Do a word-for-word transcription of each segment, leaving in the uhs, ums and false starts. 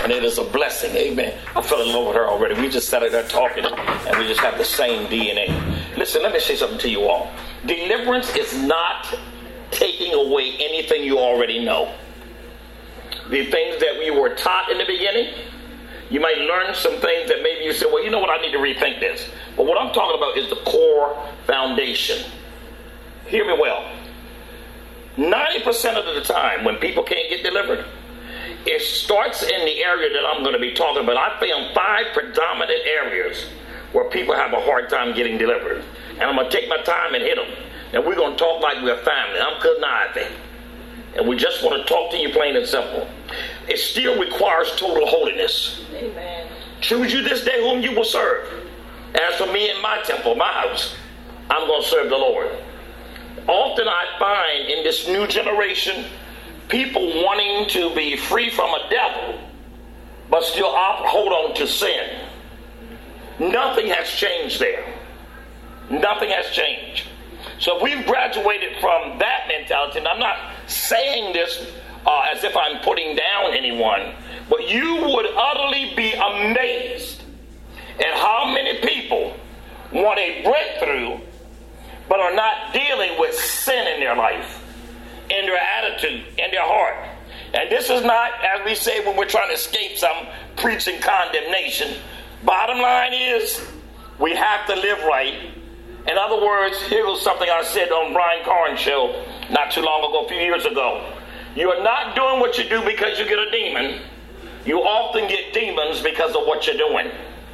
And it is a blessing. Amen. I fell in love with her already. We just sat there talking, and we just have the same D N A. Listen, let me say something to you all. Deliverance is not taking away anything you already know. The things that we were taught in the beginning, you might learn some things that maybe you say, well, you know what, I need to rethink this. But what I'm talking about is the core foundation. Hear me well. ninety percent of the time when people can't get delivered, it starts in the area that I'm going to be talking about. I found five predominant areas where people have a hard time getting delivered. And I'm going to take my time and hit them. And we're going to talk like we're family. I'm Kanavi. And we just want to talk to you plain and simple. It still requires total holiness. Amen. Choose you this day whom you will serve. As for me and my temple, my house, I'm going to serve the Lord. Often I find in this new generation, people wanting to be free from a devil, but still op- hold on to sin. Nothing has changed there. Nothing has changed. So if we've graduated from that mentality, and I'm not saying this uh, as if I'm putting down anyone, but you would utterly be amazed at how many people want a breakthrough but are not dealing with sin in their life, in their attitude, in their heart. And this is not, as we say when we're trying to escape some, preaching condemnation. Bottom line is, we have to live right. In other words, here was something I said on Brian Carnes' show not too long ago, a few years ago. You are not doing what you do because you get a demon. You often get demons because of what you're doing.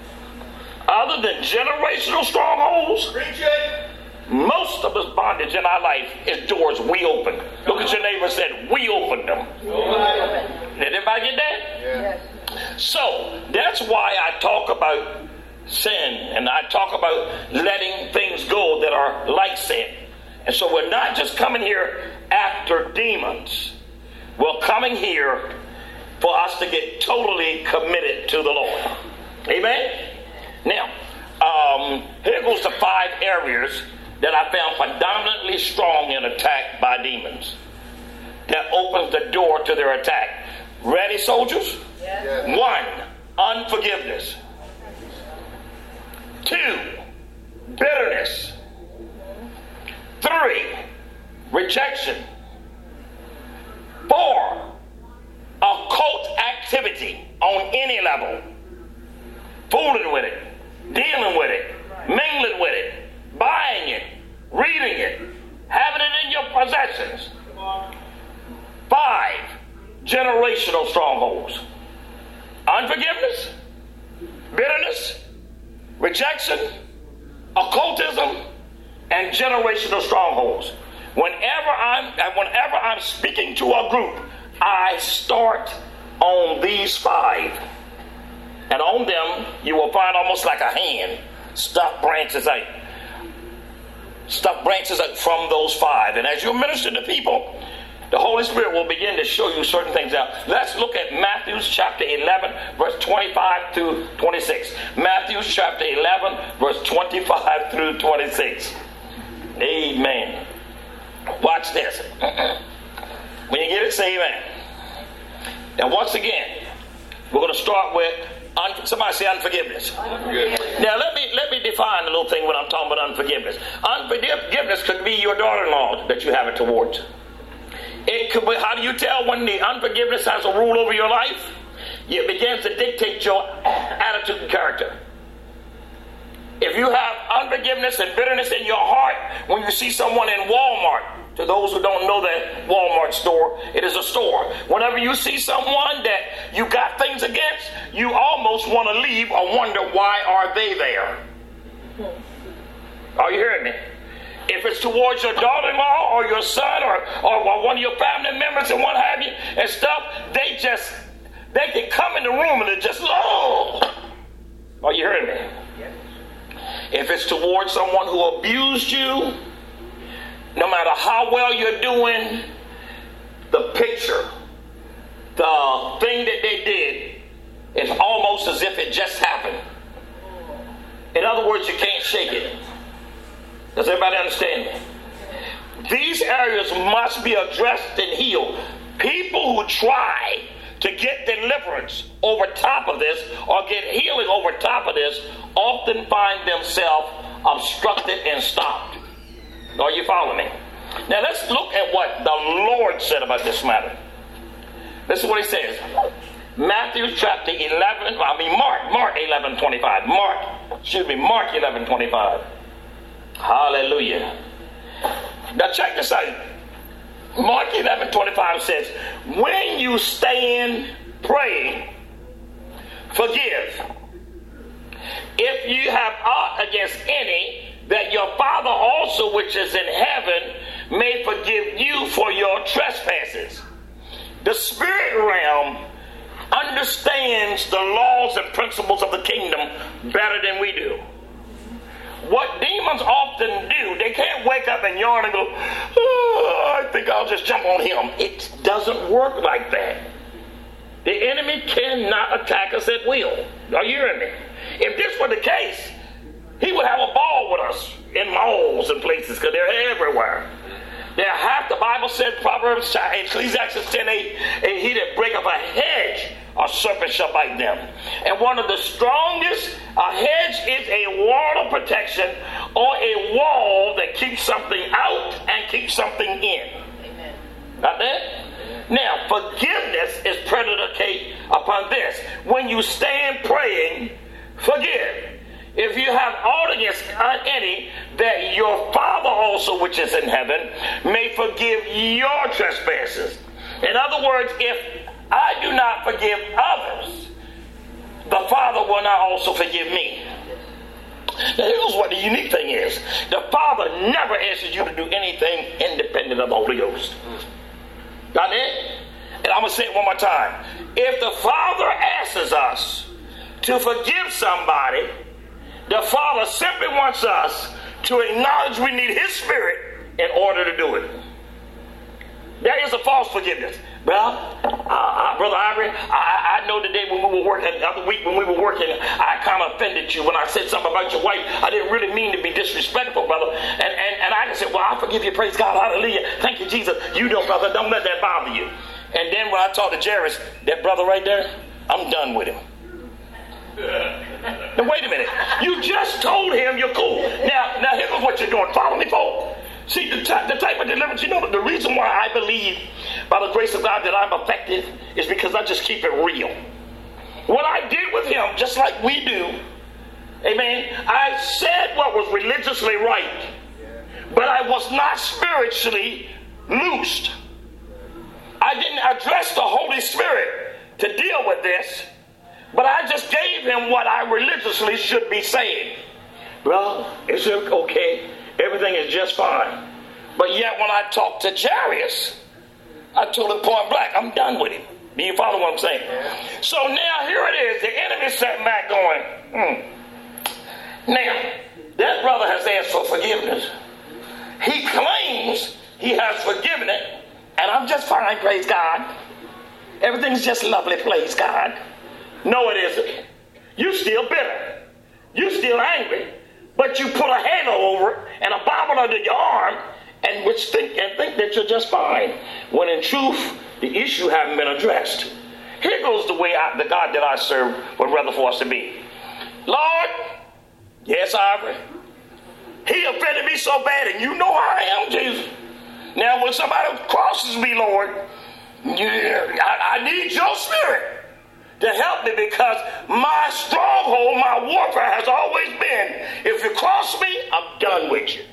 Other than generational strongholds, preach it. Most of this bondage in our life is doors we open. Look at your neighbor and say, we opened them. Did everybody get that? Yes. So that's why I talk about sin, and I talk about letting things go that are like sin. And so we're not just coming here after demons. We're coming here for us to get totally committed to the Lord. Amen? Now, um, here goes the five areas that I found predominantly strong in attack by demons. That opens the door to their attack. Ready, soldiers? Yes. One, unforgiveness. Two, bitterness. Three, rejection. Four, occult activity on any level. Fooling with it, dealing with it, mingling with it, buying it, reading it, having it in your possessions. Five, generational strongholds. Unforgiveness, bitterness, rejection, occultism, and generational strongholds. Whenever I'm whenever I'm speaking to a group, I start on these five. And on them, you will find almost like a hand stuck branches out. Stuck branches out from those five. And as you minister to people, the Holy Spirit will begin to show you certain things out. Let's look at Matthew chapter eleven, verse twenty-five through twenty-six. Matthew chapter eleven, verse twenty-five through twenty-six. Amen. Watch this. When you get it, say amen. Now, once again, we're going to start with Un- somebody say unforgiveness. unforgiveness. Now let me let me define a little thing when I'm talking about unforgiveness. Unforgiveness could be your daughter-in-law that you have it towards. It could be, how do you tell when the unforgiveness has a rule over your life? It begins to dictate your attitude and character. If you have unforgiveness and bitterness in your heart when you see someone in Walmart, to those who don't know that Walmart store, it is a store. Whenever you see someone that you got things against, you almost want to leave or wonder, why are they there? Are you hearing me? If it's towards your daughter-in-law or your son or, or one of your family members and what have you and stuff, they just, they can come in the room and they're just, oh. Are you hearing me? If it's towards someone who abused you, no matter how well you're doing, the picture, the thing that they did, is almost as if it just happened. In other words, you can't shake it. Does everybody understand me? These areas must be addressed and healed. People who try to get deliverance over top of this or get healing over top of this often find themselves obstructed and stopped. Are you following me? Now let's look at what the Lord said about this matter. This is what he says. Matthew chapter eleven, I mean Mark, Mark eleven twenty-five. Mark, excuse me, Mark eleven twenty-five. Hallelujah. Now check this out. Mark eleven twenty-five says, when you stand praying, forgive. If you have aught against any, that your Father also which is in heaven may forgive you for your trespasses. The spirit realm understands the laws and principles of the kingdom better than we do. What demons often do, they can't wake up and yawn and go, oh, I think I'll just jump on him. It doesn't work like that. The enemy cannot attack us at will. Are you hearing me? If this were the case, he would have a ball with us in malls and places because they're everywhere. There half the Bible said, Proverbs, Ecclesiastes ten eight, and he that breaketh a hedge, a serpent shall bite them. And one of the strongest, a hedge is a wall of protection or a wall that keeps something out and keeps something in. Amen. Got that? Now, forgiveness is predicate upon this. When you stand praying, forgive. If you have aught against any, that your Father also which is in heaven may forgive your trespasses. In other words, if I do not forgive others, the Father will not also forgive me. Now here's what the unique thing is. The Father never asks you to do anything independent of the Holy Ghost. Got it? And I'm going to say it one more time. If the Father asks us to forgive somebody, the Father simply wants us to acknowledge we need His Spirit in order to do it. There is a false forgiveness. Well, uh, uh, Brother Ivory, I, I know the day when we were working, the other week when we were working, I kind of offended you when I said something about your wife. I didn't really mean to be disrespectful, brother. And, and, and I just said, well, I forgive you. Praise God. Hallelujah. Thank you, Jesus. You know, brother, don't let that bother you. And then when I talked to Jairus, that brother right there, I'm done with him. Now, wait a minute. You just told him you're cool. Now, now here's what you're doing. Follow me, folks. See, the, ty- the type of deliverance, you know, the reason why I believe by the grace of God that I'm effective is because I just keep it real. What I did with him, just like we do, amen, I said what was religiously right, but I was not spiritually loosed. I didn't address the Holy Spirit to deal with this, but I just gave him what I religiously should be saying. Well, is it okay? Everything is just fine. But yet when I talked to Jairus, I told him point blank, I'm done with him. Do you follow what I'm saying? So now here it is. The enemy sat back going, hmm. Now, that brother has asked for forgiveness. He claims he has forgiven it, and I'm just fine, praise God. Everything's just lovely, praise God. No, it isn't. You're still bitter. You're still angry. But you put a handle over it and a Bible under your arm and which think and think that you're just fine. When in truth, the issue haven't been addressed. Here goes the way I, the God that I serve would rather for us to be. Lord, yes, Ivory, he offended me so bad, and you know how I am, Jesus. Now, when somebody crosses me, Lord, yeah, I, I need your Spirit to help me, because my stronghold, my warfare has always been, if you cross me, I'm done with you.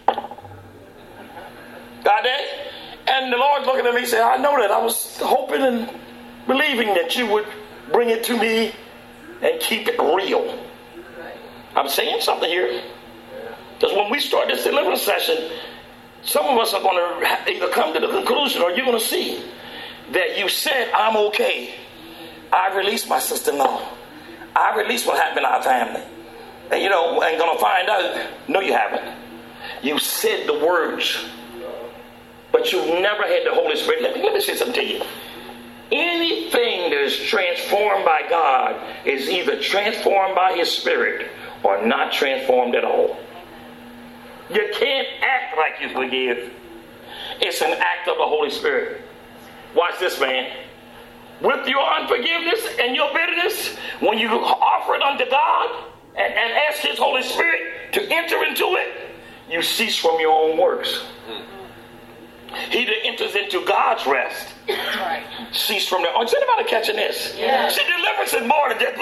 Got that? And the Lord's looking at me and said, I know that. I was hoping and believing that you would bring it to me and keep it real. I'm saying something here. Because when we start this deliverance session, some of us are going to either come to the conclusion or you're going to see that you said, I'm okay. I released my sister-in-law. I released what happened in our family. And you know, ain't gonna find out. No, you haven't. You said the words, but you never had the Holy Spirit. Let me, let me say something to you. Anything that is transformed by God is either transformed by His Spirit or not transformed at all. You can't act like you forgive. It's an act of the Holy Spirit. Watch this, man. with your unforgiveness and your bitterness, when you offer it unto God and, and ask his Holy Spirit to enter into it, you cease from your own works. He that enters into God's rest, right, cease from their own. Is anybody catching this? Yeah. See, deliverance is more than just...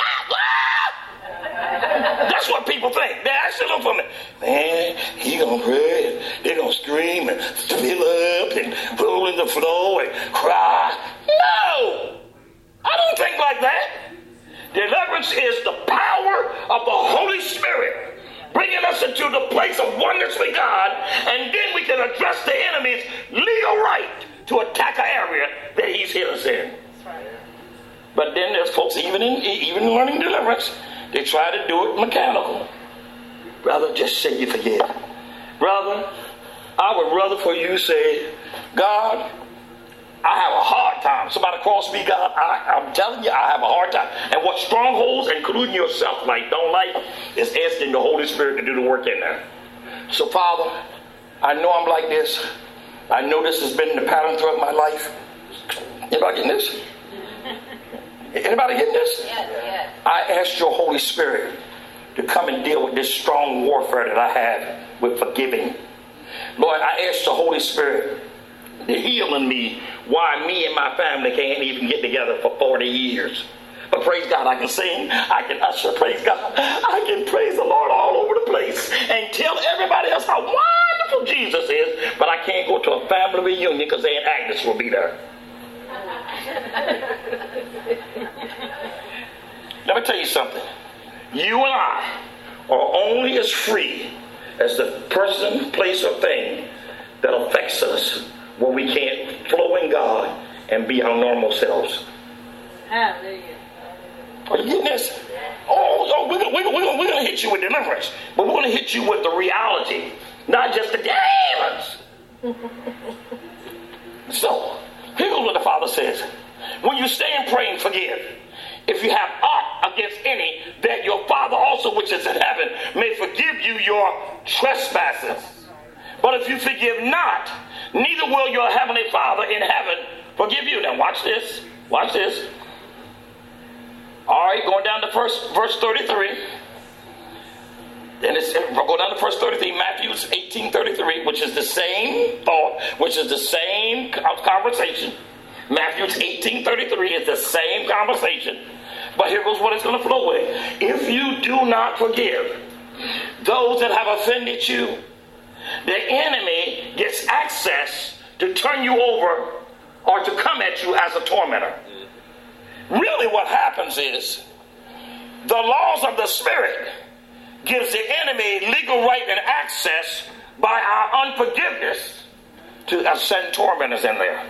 That's what people think. They actually look for me. Man, he gonna pray. They gonna scream and fill up and roll in the floor and cry. No! I don't think like that. Deliverance is the power of the Holy Spirit bringing us into the place of oneness with God, and then we can address the enemy's legal right to attack an area that he's hit us in. But then there's folks, even in even learning deliverance, they try to do it mechanical. Brother, just say you forgive. Brother, I would rather for you say, God, I have a hard time. Somebody cross me, God, I, I'm telling you, I have a hard time. And what strongholds, including yourself, like don't like, is asking the Holy Spirit to do the work in there. So, Father, I know I'm like this. I know this has been the pattern throughout my life. Anybody getting this? Anybody getting this? Yes, yes. I ask your Holy Spirit to come and deal with this strong warfare that I have with forgiving. Lord, I ask the Holy Spirit to heal in me why me and my family can't even get together for forty years. But praise God, I can sing, I can usher, praise God. I can praise the Lord all over the place and tell everybody else how wonderful Jesus is, but I can't go to a family reunion because Aunt Agnes will be there. Let me tell you something. You and I are only as free as the person, place, or thing that affects us when we can't flow in God and be our normal selves. Hallelujah. Are you getting this? Oh, oh we're, we're, we're, we're going to hit you with deliverance, but we're going to hit you with the reality, not just the demons. So, here's what the Father says. When you stand praying, forgive. If you have aught against any, that your Father also which is in heaven may forgive you your trespasses. But if you forgive not, neither will your heavenly Father in heaven forgive you. Now watch this. Watch this. All right, going down to first, verse thirty-three. And it's go down to verse thirty-three, Matthew eighteen thirty-three, which is the same thought, which is the same conversation. Matthew eighteen thirty-three is the same conversation. But here goes what it's going to flow with. If you do not forgive those that have offended you, the enemy gets access to turn you over or to come at you as a tormentor. Really what happens is the laws of the Spirit gives the enemy legal right and access by our unforgiveness to send tormentors in there.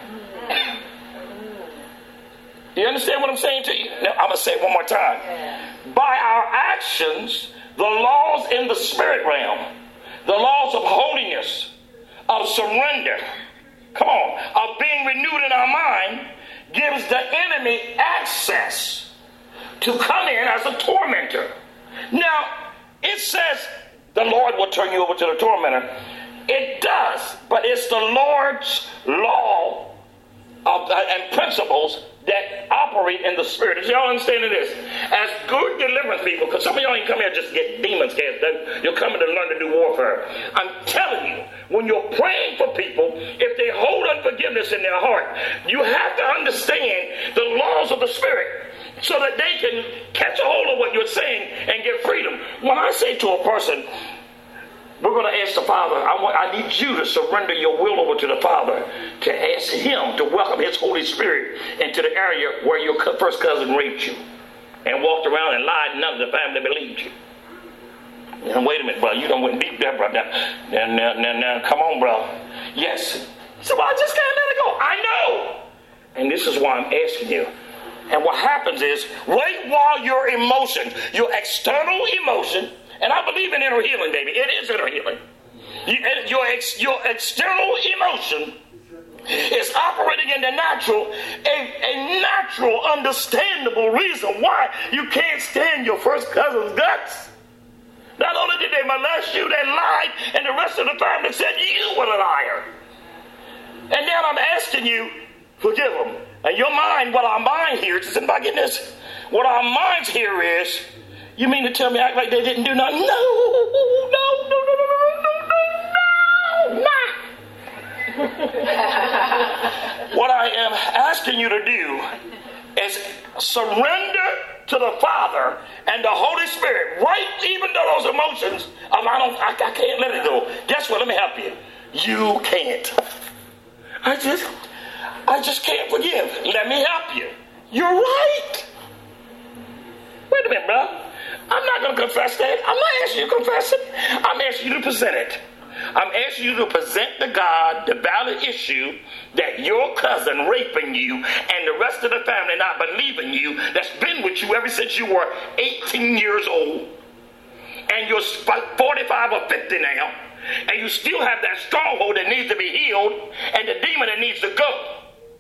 You understand what I'm saying to you? Now, I'm going to say it one more time. By our actions, the laws in the spirit realm, the laws of holiness, of surrender, come on, of being renewed in our mind, gives the enemy access to come in as a tormentor. Now, it says the Lord will turn you over to the tormentor. It does, but it's the Lord's law of, uh, and principles that operate in the spirit. Is y'all understanding this? As good deliverance people, because some of y'all ain't come here just to get demons cast out. You're coming to learn to do warfare. I'm telling you, when you're praying for people, if they hold unforgiveness in their heart, you have to understand the laws of the spirit so that they can catch a hold of what you're saying and get freedom. When I say to a person, we're going to ask the Father, I, want, I need you to surrender your will over to the Father, to ask him to welcome his Holy Spirit into the area where your first cousin raped you and walked around and lied and none of the family believed you. Now, wait a minute, brother, you don't went deep there, brother. Now, now, now, now, come on, bro. Yes. So I just can't let it go. I know. And this is why I'm asking you. And what happens is, wait while your emotion, your external emotion, and I believe in inner healing, baby. It is inner healing. Your, ex, your external emotion is operating in the natural, a, a natural, understandable reason why you can't stand your first cousin's guts. Not only did they molest you, they lied, and the rest of the family said you were a liar. And now I'm asking you, forgive them. And your mind, what our mind hears, is anybody getting this? What our minds hear is, you mean to tell me act like they didn't do nothing? No, no, no, no, no, no, no, no, no. What I am asking you to do is surrender to the Father and the Holy Spirit, right? Even though those emotions, I don't, I, I can't let it go. Guess what? Let me help you. You can't. I just, I just can't forgive. Let me help you. You're right. Wait a minute, bro. I'm not going to confess that. I'm not asking you to confess it. I'm asking you to present it. I'm asking you to present to God the valid issue that your cousin raping you and the rest of the family not believing you, that's been with you ever since you were eighteen years old, and you're forty-five or fifty now, and you still have that stronghold that needs to be healed and the demon that needs to go.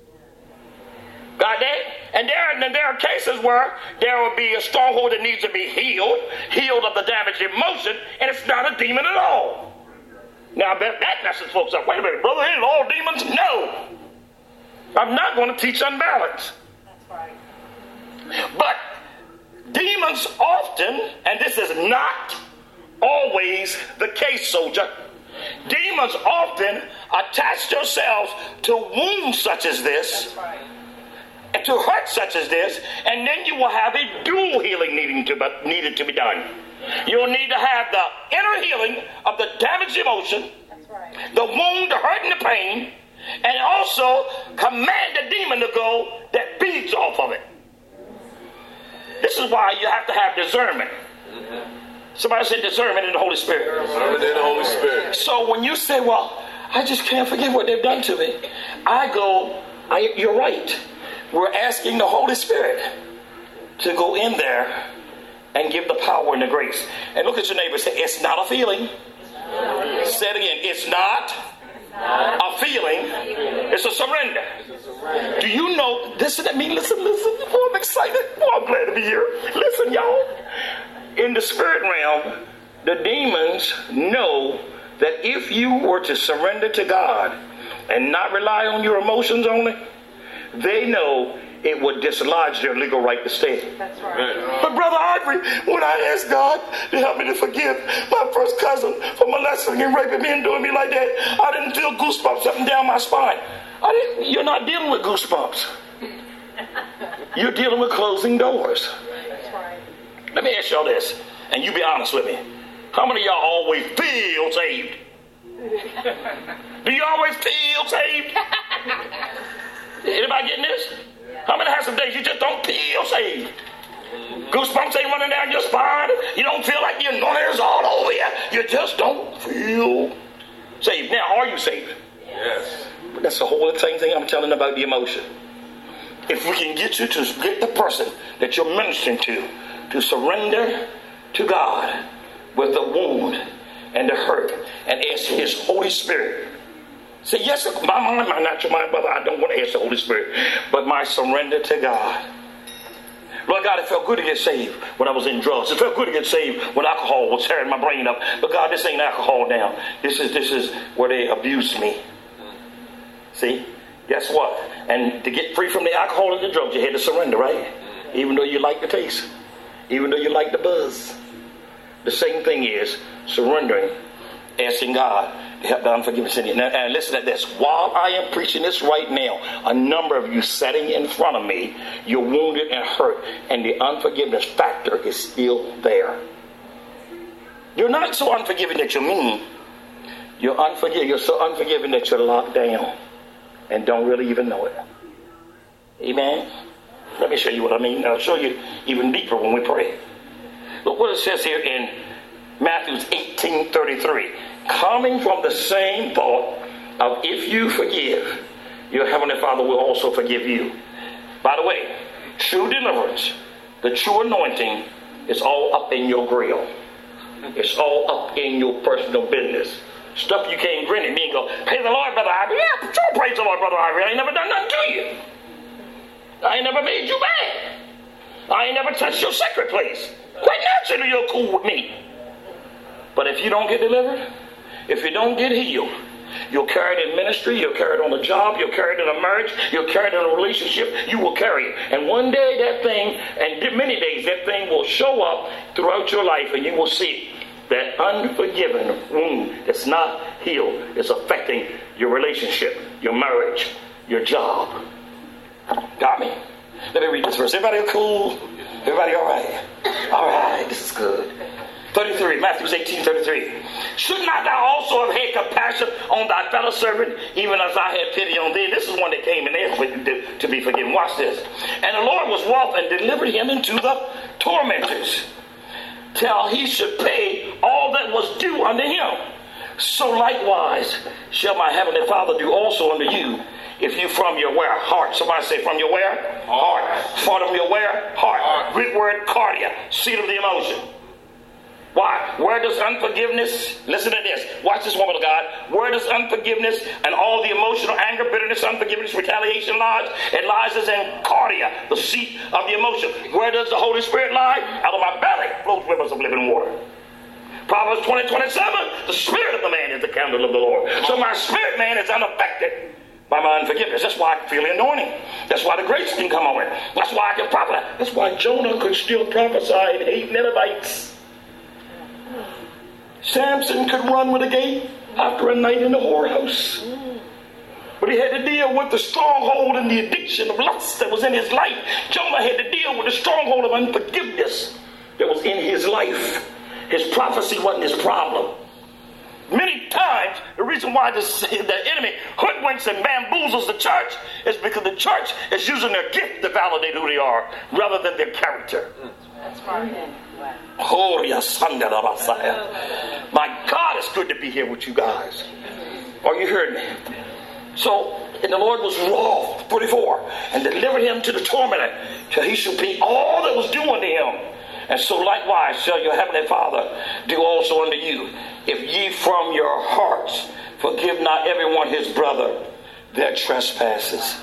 Got that? And there, and there are cases where there will be a stronghold that needs to be healed, healed of the damaged emotion, and it's not a demon at all. Now, I bet that messes folks up. Wait a minute, brother, ain't all demons? No. I'm not going to teach unbalance. That's right. But demons often, and this is not always the case, soldier, demons often attach themselves to wounds such as this. That's right. And to hurt such as this, and then you will have a dual healing needing to be, needed to be done. You'll need to have the inner healing of the damaged emotion, That's right. the wound, the hurt, and the pain, and also command the demon to go that feeds off of it. This is why you have to have discernment. Somebody said discernment in the Holy Spirit. Discernment in the Holy Spirit. So when you say, well, I just can't forget what they've done to me, I go, I, you're right. We're asking the Holy Spirit to go in there and give the power and the grace. And look at your neighbor and say, it's not a feeling. Say it again. It's not a feeling. It's a surrender. Do you know, listen to me, listen, listen. Oh, I'm excited. Oh, I'm glad to be here. Listen, y'all. In the spirit realm, the demons know that if you were to surrender to God and not rely on your emotions only, they know it would dislodge their legal right to stay. That's right. But Brother Ivory, when I asked God to help me to forgive my first cousin for molesting and raping me and doing me like that, I didn't feel goosebumps up and down my spine. I didn't, you're not dealing with goosebumps. You're dealing with closing doors. That's right. Let me ask y'all this, and you be honest with me. How many of y'all always feel saved? Do you always feel saved? Anybody getting this? How many have some days you just don't feel saved? Goosebumps ain't running down your spine. You don't feel like your anointing all over you. You just don't feel saved. Now, are you saved? Yes. But that's the whole same thing I'm telling about the emotion. If we can get you to get the person that you're ministering to to surrender to God with the wound and the hurt and ask His Holy Spirit. Say, yes, my mind, my natural mind, brother, I don't want to ask the Holy Spirit, but my surrender to God. Lord God, it felt good to get saved when I was in drugs. It felt good to get saved when alcohol was tearing my brain up. But God, this ain't alcohol now. This is this is where they abused me. See? Guess what? And to get free from the alcohol and the drugs, you had to surrender, right? Even though you like the taste. Even though you like the buzz. The same thing is surrendering, asking God to help the unforgiven sin. Now, and listen to this. While I am preaching this right now, a number of you sitting in front of me, you're wounded and hurt, and the unforgiveness factor is still there. You're not so unforgiving that you're mean. You're unforgiving. You're so unforgiving that you're locked down and don't really even know it. Amen? Let me show you what I mean. I'll show you even deeper when we pray. Look what it says here in Matthew eighteen thirty-three. Coming from the same thought of if you forgive, your Heavenly Father will also forgive you. By the way, true deliverance, the true anointing is all up in your grill. It's all up in your personal business. Stuff you can't grin at me and go, praise the Lord, Brother Ivory. Yeah, sure, praise the Lord, Brother Ivory. I ain't never done nothing to you. I ain't never made you mad. I ain't never touched your sacred place. Quite naturally, you're cool with me. But if you don't get delivered, if you don't get healed, You'll carry it in ministry. You'll carry it on the job. You'll carry it in a marriage. You'll carry it in a relationship. You will carry it. And one day that thing, and many days, that thing will show up throughout your life, and you will see that unforgiven wound that's not healed is affecting your relationship, your marriage, your job. Got me? Let me read this verse. Everybody cool? Everybody all right? All right, this is good. thirty-three, Matthew eighteen, thirty-three. Should not thou also have had compassion on thy fellow servant, even as I had pity on thee? This is one that came and asked to be forgiven. Watch this. And the Lord was wroth and delivered him into the tormentors, till he should pay all that was due unto him. So likewise shall my heavenly Father do also unto you, if you from your where? Heart. Somebody say from your where? Heart. From your where? Heart. Heart. Greek word cardia, seat of the emotion. Why? Where does unforgiveness, listen to this, watch this, woman of God, where does unforgiveness and all the emotional anger, bitterness, unforgiveness, retaliation lies? It lies as in cardia, the seat of the emotion. Where does the Holy Spirit lie? Out of my belly flows rivers of living water. Proverbs twenty, twenty-seven, the spirit of the man is the candle of the Lord. So my spirit man is unaffected by my unforgiveness. That's why I can feel the anointing. That's why the grace can come over. That's why I can prophesy. That's why Jonah could still prophesy and hate Ninevites. Samson could run with a gate after a night in the whorehouse. But he had to deal with the stronghold and the addiction of lust that was in his life. Jonah had to deal with the stronghold of unforgiveness that was in his life. His prophecy wasn't his problem. Many times, the reason why this, the enemy hoodwinks and bamboozles the church is because the church is using their gift to validate who they are rather than their character. That's right. Oh, yes, my God, it's good to be here with you guys. Are you hearing me? So, and the Lord was wroth, forty-four, and delivered him to the tormentor, till he should pay all that was due unto him. And so likewise shall your heavenly Father do also unto you, if ye from your hearts forgive not everyone his brother their trespasses.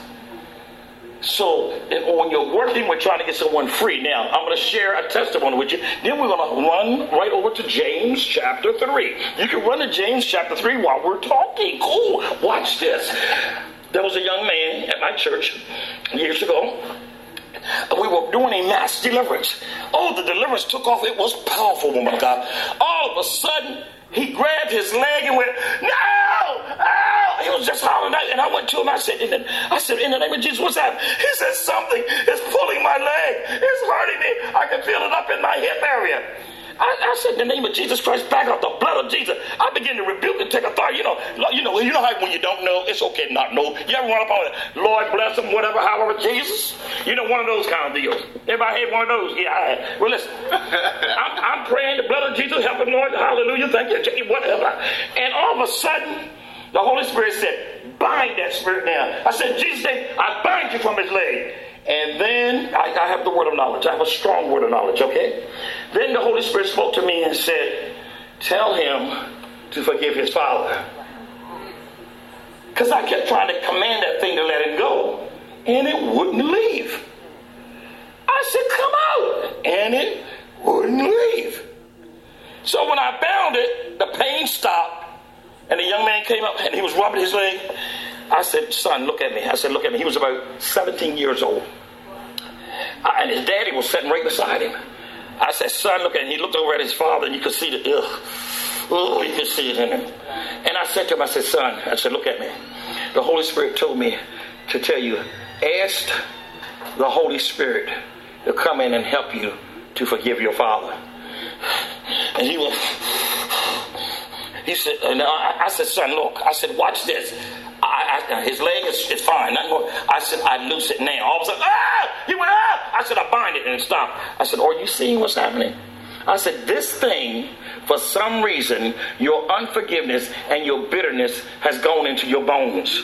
So when you're working with trying to get someone free, now I'm going to share a testimony with you. Then we're going to run right over to James chapter three. You can run to James chapter three while we're talking. Cool. Watch this. There was a young man at my church years ago. We were doing a mass deliverance. Oh, the deliverance took off. It was powerful, woman of God. All of a sudden, he grabbed his leg and went, no! Oh! He was just hollering out. And I went to him. I said, in the, I said, in the name of Jesus, what's happening? He said, something is pulling my leg. It's hurting me. I can feel it up in my hip area. I, I said, in the name of Jesus Christ, back up the blood of Jesus. I began to rebuke and take authority. You know, you know, you know how when you don't know, it's okay to not know. You ever run up on it? Lord bless him, whatever, however, Jesus. You know, one of those kind of deals. Everybody had one of those? Yeah, I had. Well, listen, I'm, I'm praying the blood of Jesus, help him, Lord. Hallelujah, thank you, whatever. And all of a sudden, the Holy Spirit said, bind that spirit now. I said, Jesus, I bind you from his leg. And then, I, I have the word of knowledge. I have a strong word of knowledge, okay? Then the Holy Spirit spoke to me and said, tell him to forgive his father. Because I kept trying to command that thing to let it go, and it wouldn't leave. I said, come out, and it wouldn't leave. So when I bound it, the pain stopped, and the young man came up, and he was rubbing his leg. I said, son, look at me. I said, look at me. He was about seventeen years old. I, and his daddy was sitting right beside him. I said, son, look at him. He looked over at his father, and you could see the, ugh, oh, you could see it in him. And I said to him, I said, son, I said, look at me. The Holy Spirit told me to tell you, ask the Holy Spirit to come in and help you to forgive your father. And he went, he said, and I, I said, son, look, I said, watch this. I, I, his leg is, is fine. Nothing more. I said, I loose it now. All of a sudden, ah! He went, ah! I said, I bind it and it stopped. I said, are you seeing what's happening? I said, this thing, for some reason, your unforgiveness and your bitterness has gone into your bones.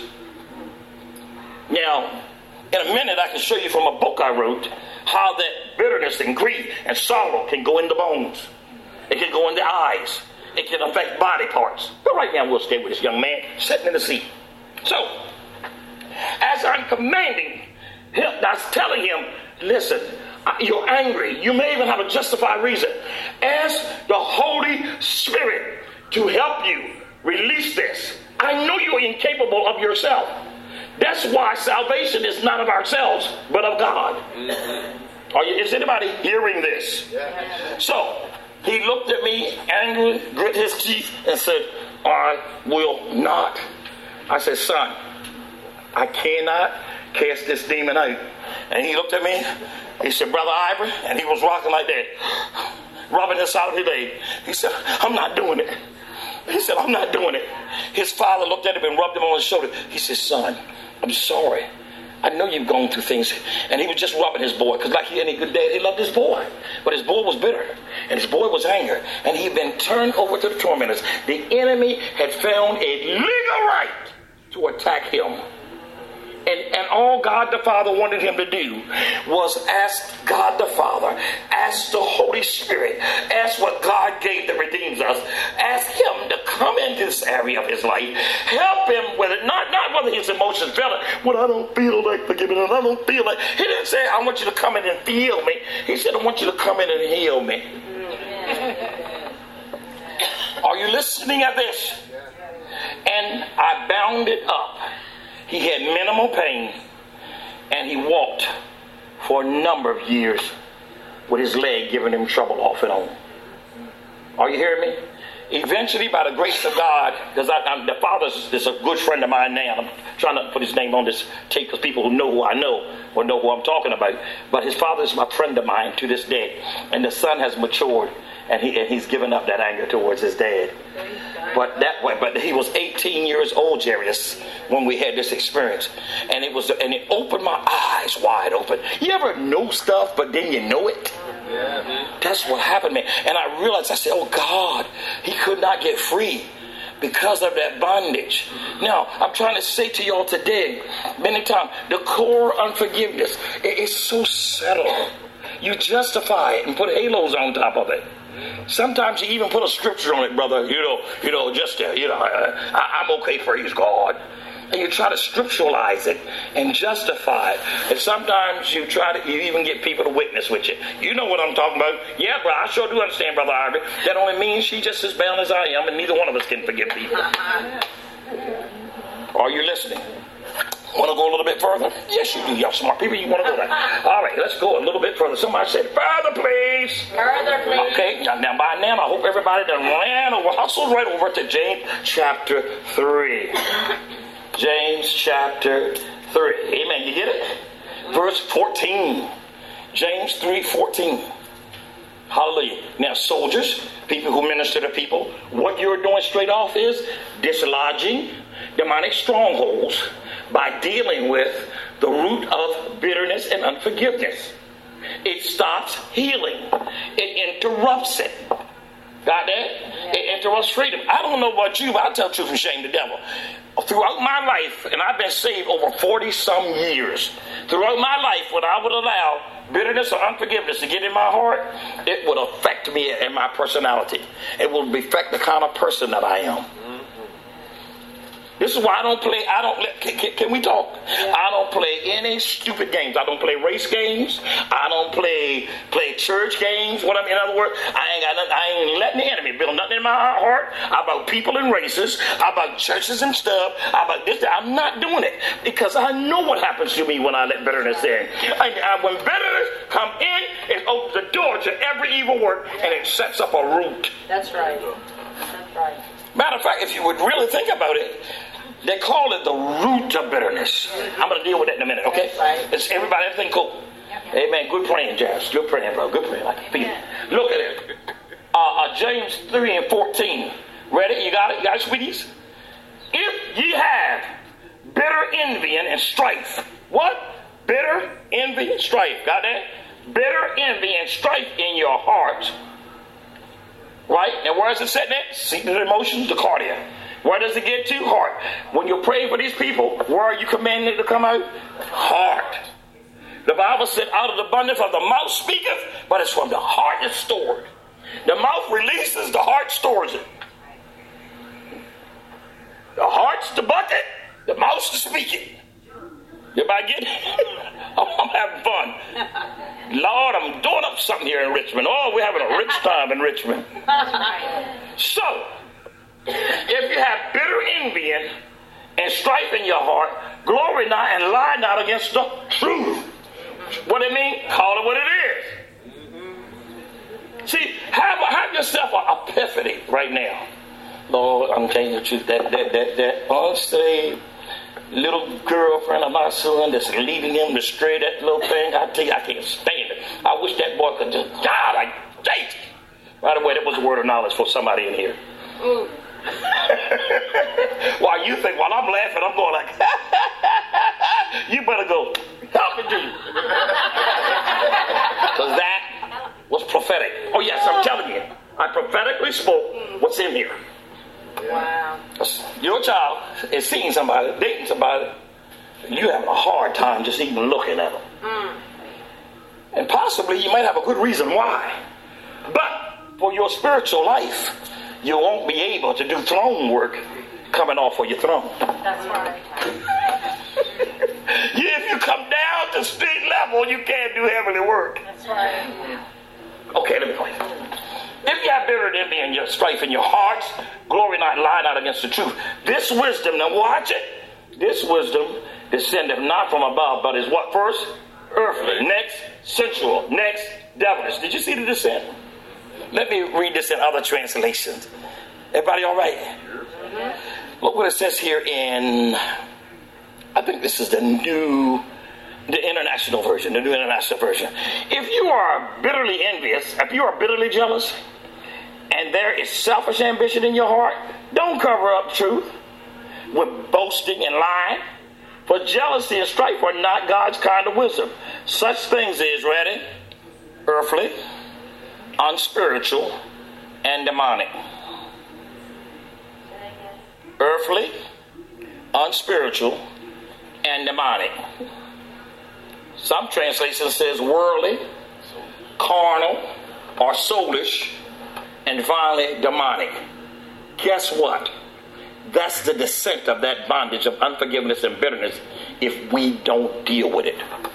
Now, in a minute, I can show you from a book I wrote how that bitterness and grief and sorrow can go in the bones. It can go in the eyes. It can affect body parts. But right now, we'll stay with this young man sitting in the seat. So, as I'm commanding him, I was telling him, listen, you're angry. You may even have a justified reason. Ask the Holy Spirit to help you release this. I know you're incapable of yourself. That's why salvation is not of ourselves, but of God. Mm-hmm. Are you, is anybody hearing this? Yeah. So, he looked at me angrily, grit his teeth, and said, I will not. I said, son, I cannot cast this demon out. And he looked at me. He said, Brother Ivory, and he was rocking like that, rubbing his out of his leg. He said, I'm not doing it. He said, I'm not doing it. His father looked at him and rubbed him on his shoulder. He said, son, I'm sorry. I know you've gone through things. And he was just rubbing his boy, because like any good dad, he loved his boy. But his boy was bitter, and his boy was angry, and he'd been turned over to the tormentors. The enemy had found a legal right to attack him. And, and all God the Father wanted him to do was ask God the Father, ask the Holy Spirit, ask what God gave that redeems us, ask him to come into this area of his life, help him with it, not, not whether his emotions felt it. Well, I don't feel like forgiving, and I don't feel like. He didn't say, I want you to come in and heal me. He said, I want you to come in and heal me. Are you listening at this? And I bound it up. He had minimal pain, and he walked for a number of years with his leg giving him trouble off and on. Are you hearing me? Eventually, by the grace of God, because the father is a good friend of mine now. I'm trying to put his name on this tape because people who know who I know will know who I'm talking about. But his father is my friend of mine to this day. And the son has matured, and he and he's given up that anger towards his dad. But that way, but he was eighteen years old, Jarius, when we had this experience, and it was, and it opened my eyes wide open. You ever know stuff, but then you know it? Yeah. That's what happened to me, and I realized, I said, "Oh God, he could not get free because of that bondage." Now, I'm trying to say to y'all today, many times, the core unforgiveness it is so subtle. You justify it and put halos on top of it. Sometimes you even put a scripture on it, brother. You know, you know, just uh, you know, uh, I, I'm okay, praise God. And you try to scripturalize it and justify it. And sometimes you try to, you even get people to witness with you. You know what I'm talking about? Yeah, bro, I sure do understand, Brother Ivory. That only means she's just as bound as I am, and neither one of us can forgive people. Are you listening? Want to go a little bit further? Yes, you do. Y'all smart people. You want to go there? All right, let's go a little bit further. Somebody said, further, please. Further, please. Okay, now, now by now, I hope everybody done ran over, hustled right over to James chapter three. James chapter three. Amen. You get it? Verse fourteen. James three fourteen. Hallelujah. Now, soldiers, people who minister to people, what you're doing straight off is dislodging demonic strongholds by dealing with the root of bitterness and unforgiveness. It stops healing. It interrupts it. Got that? It interrupts freedom. I don't know about you, but I'll tell the truth and shame the devil. Throughout my life, and I've been saved over forty some years, throughout my life, when I would allow bitterness or unforgiveness to get in my heart, it would affect me and my personality. It will affect the kind of person that I am. This is why I don't play, I don't, can, can, can we talk? Yeah. I don't play any stupid games. I don't play race games. I don't play play church games. What I mean, in other words, I ain't got nothing, I ain't letting the enemy build nothing in my heart about people and races, about churches and stuff, about this. I'm not doing it because I know what happens to me when I let bitterness in. I, I, when bitterness come in, it opens the door to every evil work and it sets up a root. That's right. That's right. Matter of fact, if you would really think about it, they call it the root of bitterness. I'm going to deal with that in a minute, okay? It's everybody, everything cool. Amen. Good praying, Jazz. Good praying, bro. Good praying. I can feel it. Look at it. Uh, uh, James three and fourteen. Ready? You got it? You got it, sweeties? If ye have bitter envy and strife. What? Bitter envy and strife. Got that? Bitter envy and strife in your heart. Right? And where is it sitting at? Seated emotions, the cardia. Where does it get to? Heart. When you pray for these people, where are you commanded to come out? Heart. The Bible said, out of the abundance of the mouth speaketh, but it's from the heart is stored. The mouth releases, the heart stores it. The heart's the bucket, the mouth's the speaking. Everybody get it? I'm having fun. Lord, I'm doing up something here in Richmond. Oh, we're having a rich time in Richmond. So, If you have bitter envy and strife in your heart, glory not and lie not against the truth. What it mean? Call it what it is. See, have, have yourself an epiphany right now. Lord, I'm telling you the truth. That, that, that, that unsaved little girlfriend of my son that's leading him astray, that little thing, I tell you, I can't stand it. I wish that boy could just, God, I hate it. By the way, that was a word of knowledge for somebody in here. Mm. While you think, while I'm laughing, I'm going like, you better go, help me, Jesus. Because that was prophetic. Oh, yes, I'm telling you. I prophetically spoke what's in here. Wow. Your child is seeing somebody, dating somebody, you having a hard time just even looking at them. Mm. And possibly you might have a good reason why. But for your spiritual life, you won't be able to do throne work coming off of your throne. That's right. Yeah, if you come down to street level, you can't do heavenly work. That's right. Okay, let me go ahead. If you have bitter envy and your strife in your hearts, glory not, lie not against the truth. This wisdom, now watch it. This wisdom descendeth not from above, but is what first? Earthly. Next, sensual. Next, devilish. Did you see the descent? Let me read this in other translations. Everybody all right? Mm-hmm. Look what it says here in, I think this is the new, the international version, the new international version. If you are bitterly envious, if you are bitterly jealous, and there is selfish ambition in your heart, don't cover up truth with boasting and lying. For jealousy and strife are not God's kind of wisdom. Such things is, ready, earthly, unspiritual, and demonic. Earthly, unspiritual, and demonic. Some translation says worldly, carnal, or soulish, and finally demonic. Guess what? That's the descent of that bondage of unforgiveness and bitterness if we don't deal with it.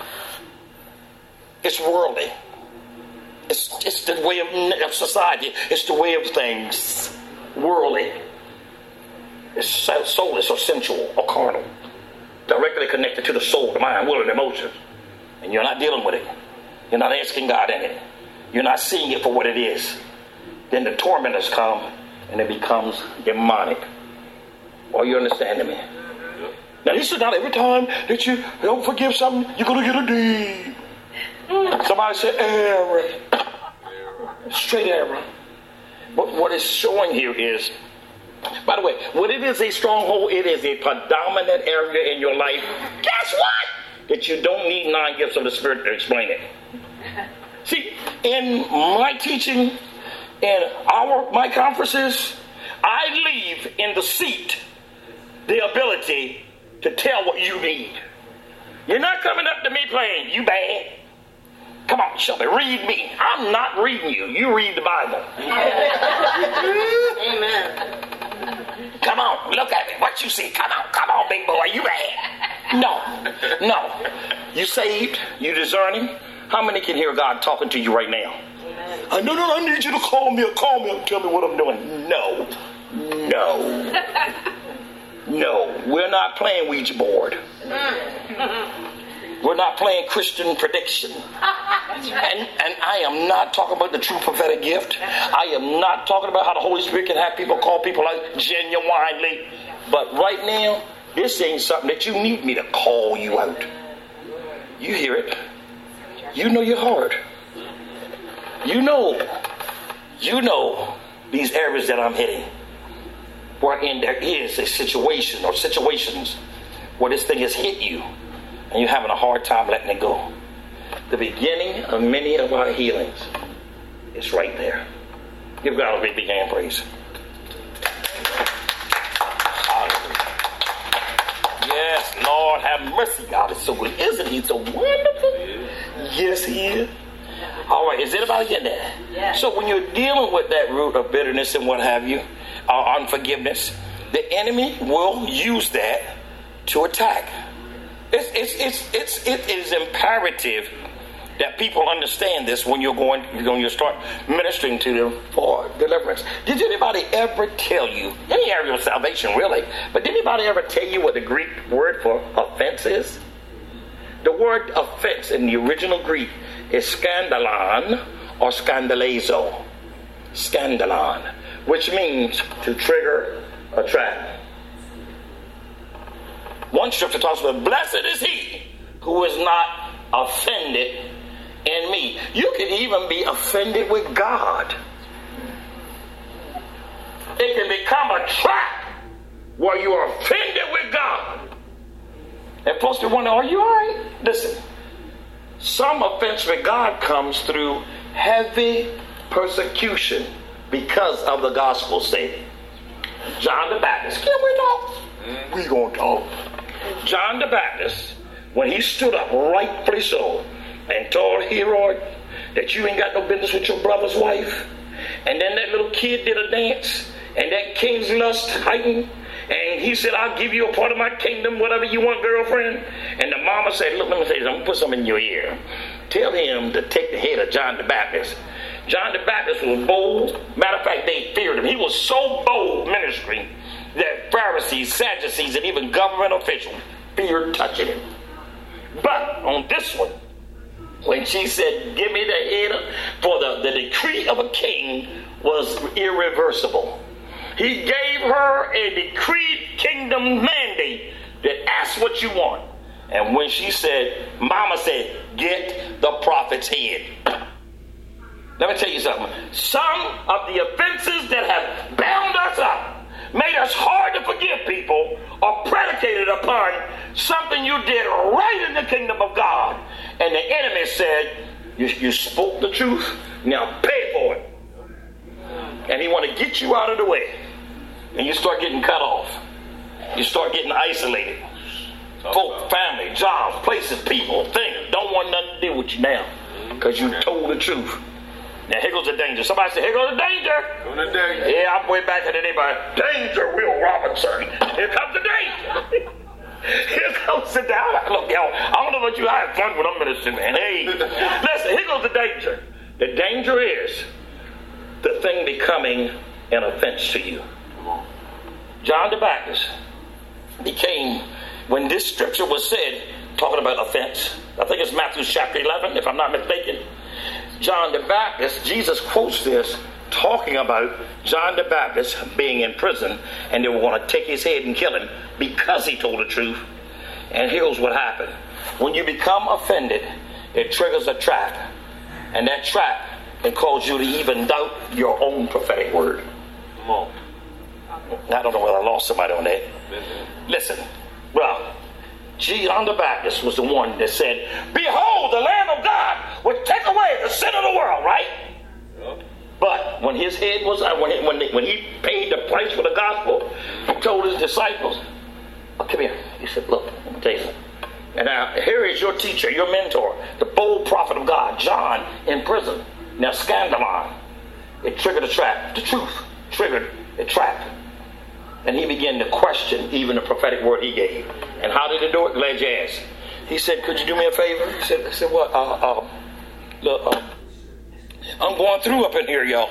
It's worldly. It's, it's the way of, of society. It's the way of things. Worldly. It's soulless or sensual or carnal. Directly connected to the soul, the mind, will, and emotions. And you're not dealing with it. You're not asking God in it. You're not seeing it for what it is. Then the tormentors come and it becomes demonic. Are you understanding me? Now this is not every time that you don't forgive something, you're going to get a deed. Somebody said error. Straight error. But what it's showing here is, by the way, when it is a stronghold, it is a predominant area in your life. Guess what? That you don't need nine gifts of the Spirit to explain it. See, in my teaching, in our my conferences, I leave in the seat the ability to tell what you need. You're not coming up to me playing, you bad. Come on, Shelby, read me. I'm not reading you. You read the Bible. Amen. Come on, look at me. What you see? Come on, come on, big boy. You bad. No, no. You saved. You discerning. How many can hear God talking to you right now? I no, no, I need you to call me or call me and tell me what I'm doing. No, no, no. We're not playing Ouija board. We're not playing Christian prediction. And, and I am not talking about the true prophetic gift. I am not talking about how the Holy Spirit can have people call people out genuinely. But right now, this ain't something that you need me to call you out. You hear it. You know your heart. You know, you know these areas that I'm hitting. Wherein there is a situation or situations where this thing has hit you. And you're having a hard time letting it go. The beginning of many of our healings is right there. Give God a big, big hand praise. Hallelujah. Yes, Lord, have mercy. God is so good. Isn't he so wonderful? Yes, he is. All right, is anybody getting that? Yeah. So when you're dealing with that root of bitterness and what have you, or unforgiveness, the enemy will use that to attack. It's, it's, it's, it's, it is imperative that people understand this when you're going, when you start ministering to them for deliverance. Did anybody ever tell you, any area of salvation really, but did anybody ever tell you what the Greek word for offense is? The word offense in the original Greek is scandalon or scandalazo. Scandalon, which means to trigger a trap. One scripture talks about, blessed is he who is not offended in me. You can even be offended with God. It can become a trap where you are offended with God. And folks are wondering, are you all right? Listen, some offense with God comes through heavy persecution because of the gospel sake. John the Baptist, can we talk? We gonna talk. John the Baptist, when he stood up, rightfully so, and told Herod that you ain't got no business with your brother's wife, and then that little kid did a dance, and that king's lust heightened, and he said, I'll give you a part of my kingdom, whatever you want, girlfriend. And the mama said, look, let me say this, I'm gonna put something in your ear. Tell him to take the head of John the Baptist. John the Baptist was bold. Matter of fact, they feared him. He was so bold ministering that Pharisees, Sadducees, and even government officials feared touching him. But on this one, when she said, give me the head, for the, the decree of a king was irreversible. He gave her a decreed kingdom mandate that ask what you want. And when she said, mama said, get the prophet's head. Let me tell you something. Some of the offenses that have bound us up, made us hard to forgive people, are predicated upon something you did right in the kingdom of God. And the enemy said, you, you spoke the truth, now pay for it. And he want to get you out of the way. And you start getting cut off. You start getting isolated. Folk, family, jobs, places, people, things don't want nothing to do with you now because you told the truth. Now here goes the danger. Somebody say, here goes the danger. Going to danger. Yeah, I'm way back in the day by danger, Will Robinson. Here comes the danger. Here comes the danger. Look, y'all, I don't know about you. I have fun when I'm ministering, man. Hey, listen, here goes the danger. The danger is the thing becoming an offense to you. John the Baptist became, when this scripture was said, talking about offense, I think it's Matthew chapter eleven, if I'm not mistaken. John the Baptist, Jesus quotes this, talking about John the Baptist being in prison, and they were going to take his head and kill him because he told the truth. And here's what happened. When you become offended, it triggers a trap, and that trap can cause you to even doubt your own prophetic word. Come on. I don't know whether I lost somebody on that. Listen, well, John the Baptist was the one that said, behold, the Lamb of God would take away the sin of the world, right? Yep. But when his head was, when he, when, they, when he paid the price for the gospel, he told his disciples, oh, come here. He said, look, let me tell you something. And now, here is your teacher, your mentor, the bold prophet of God, John, in prison. Now, scandalon. It triggered a trap. The truth triggered a trap. And he began to question even the prophetic word he gave. And how did he do it? Glad you asked. He said, could you do me a favor? He said, I said, what? Uh, uh, look, uh, I'm going through up in here, y'all.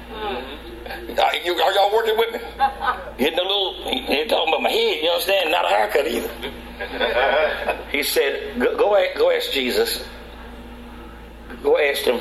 Mm-hmm. Are, you, are y'all working with me? Getting a little, he ain't talking about my head, you understand? Not a haircut either. He said, go, go, go ask Jesus. Go ask him.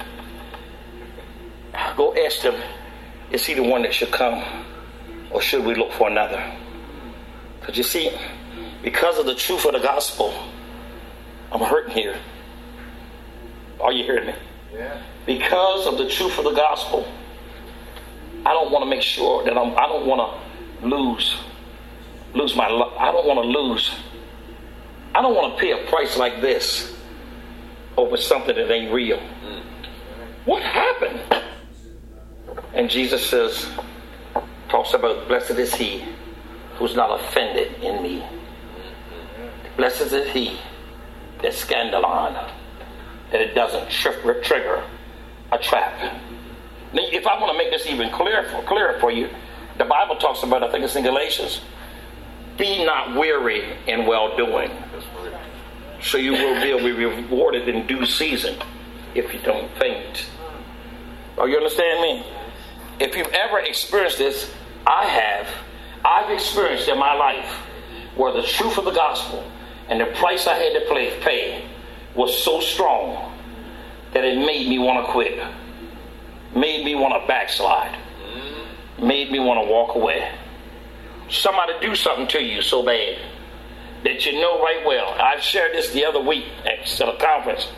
Go ask him, is he the one that should come? Or should we look for another? Because you see, because of the truth of the gospel, I'm hurting here. Are you hearing me? Yeah. Because of the truth of the gospel, I don't want to make sure that I'm, I don't want to lose, lose my, I don't want to lose, I don't want to pay a price like this over something that ain't real. Mm. What happened? And Jesus says, talks about, blessed is he who's not offended in me. Blessed is he that scandalon, that it doesn't tri- trigger a trap. Now, if I want to make this even clearer for, clearer for you, the Bible talks about, I think it's in Galatians, be not weary in well-doing. so you will be rewarded in due season if you don't faint. Are you understand me? If you've ever experienced this, I have. I've experienced in my life where the truth of the gospel and the price I had to pay, pay was so strong that it made me want to quit, made me want to backslide, made me want to walk away. Somebody do something to you so bad that you know right well. I've shared this the other week at a conference.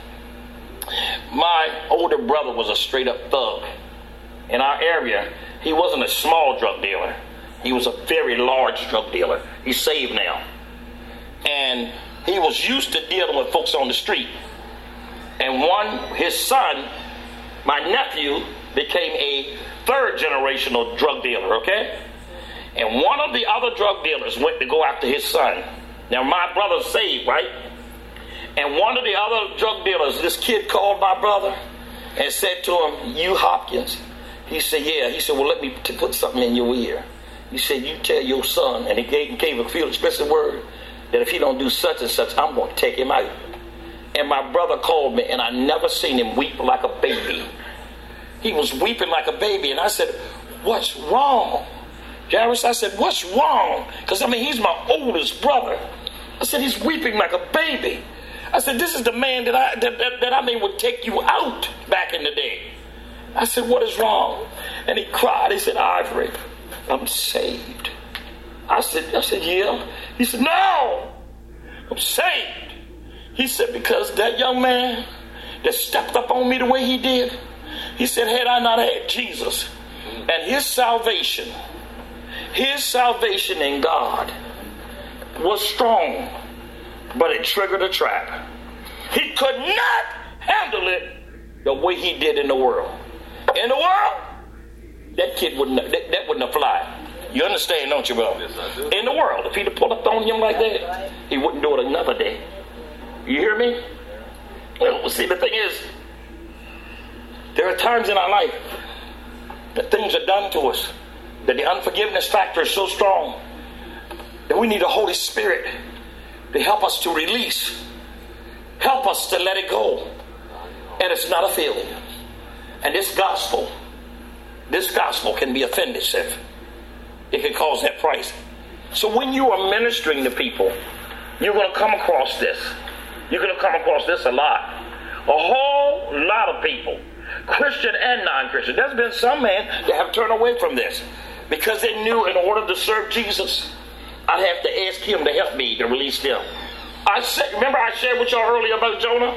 My older brother was a straight up thug. In our area, he wasn't a small drug dealer. He was a very large drug dealer. He's saved now. And he was used to dealing with folks on the street. And one, his son, my nephew, became a third generational drug dealer, okay? And one of the other drug dealers went to go after his son. Now, my brother's saved, right? And one of the other drug dealers, this kid called my brother and said to him, "You Hopkins?" He said, "Yeah." He said, "Well, let me t- put something in your ear." He said, "You tell your son," and he gave, gave a few expressive word, "that if he don't do such and such, I'm going to take him out." And my brother called me, and I never seen him weep like a baby. He was weeping like a baby, and I said, "What's wrong?" Jairus, I said, "What's wrong?" Because, I mean, he's my oldest brother. I said, "He's weeping like a baby." I said, "This is the man that I that, that, that I mean would take you out back in the day." I said, "What is wrong?" And he cried. He said, "Ivory, I'm saved." I said, I said, "Yeah." He said, "No, I'm saved." He said, "Because that young man that stepped up on me the way he did," he said, "had I not had Jesus and his salvation, his salvation in God was strong, but it triggered a trap. He could not handle it the way he did in the world. In the world, that kid wouldn't, that, that wouldn't have fly." You understand, don't you, brother? Yes, I do. In the world, if he'd have pulled up on him like that, he wouldn't do it another day. You hear me? Well, see, the thing is, there are times in our life that things are done to us, that the unforgiveness factor is so strong that we need the Holy Spirit to help us to release, help us to let it go. And it's not a feeling. And this gospel, this gospel can be offensive. It can cause that price. So when you are ministering to people, you're going to come across this. You're going to come across this a lot. A whole lot of people, Christian and non-Christian. There's been some men that have turned away from this because they knew in order to serve Jesus, I'd have to ask him to help me to release them. I said, remember I shared with y'all earlier about Jonah?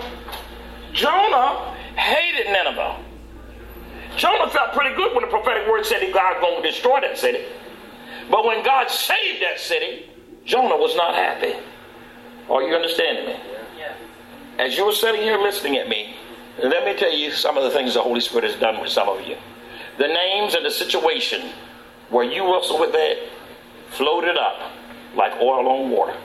Jonah hated Nineveh. Jonah felt pretty good when the prophetic word said that God was going to destroy that city. But when God saved that city, Jonah was not happy. Are you understanding me? Yes. As you were sitting here listening at me, let me tell you some of the things the Holy Spirit has done with some of you. The names and the situation where you wrestled with that floated up like oil on water.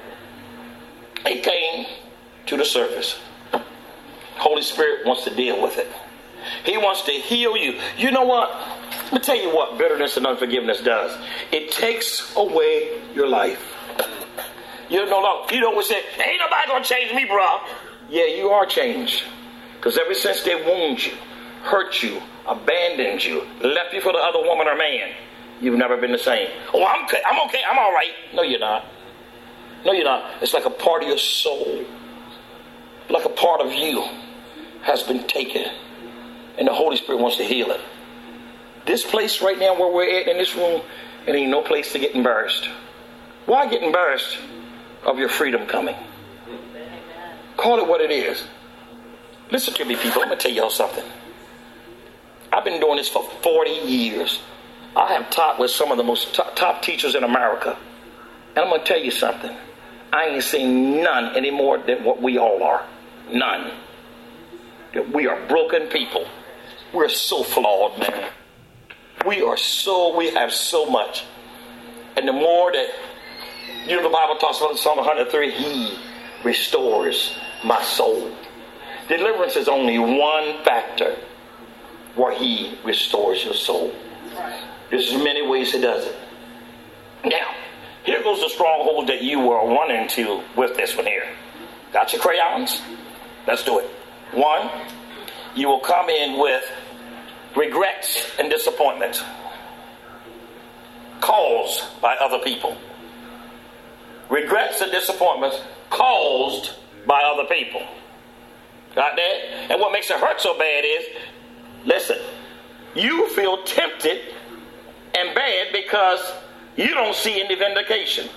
It came to the surface. Holy Spirit wants to deal with it. He wants to heal you. You know what? Let me tell you what bitterness and unforgiveness does. It takes away your life. You know, look, you know what say, ain't nobody gonna change me, bro. Yeah, you are changed. Because ever since they wounded you, hurt you, abandoned you, left you for the other woman or man, you've never been the same. Oh, I'm okay, I'm okay, I'm all right. No, you're not. No, you're not. It's like a part of your soul, like a part of you has been taken. And the Holy Spirit wants to heal it. This place right now where we're at in this room, it ain't no place to get embarrassed. Why get embarrassed of your freedom coming? Call it what it is. Listen to me, people. Let me tell y'all something. I've been doing this for forty years. I have taught with some of the most top, top teachers in America. And I'm going to tell you something. I ain't seen none any more than what we all are. None. We are broken people. We're so flawed, man. We are so, we have so much. And the more that, you know, the Bible talks about in Psalm one hundred three, he restores my soul. Deliverance is only one factor where he restores your soul. There's many ways he does it. Now, here goes the stronghold that you were running to with this one here. Got your crayons? Let's do it. One, you will come in with regrets and disappointments caused by other people. Regrets and disappointments caused by other people. Got that? And what makes it hurt so bad is, listen, you feel tempted and bad because you don't see any vindication.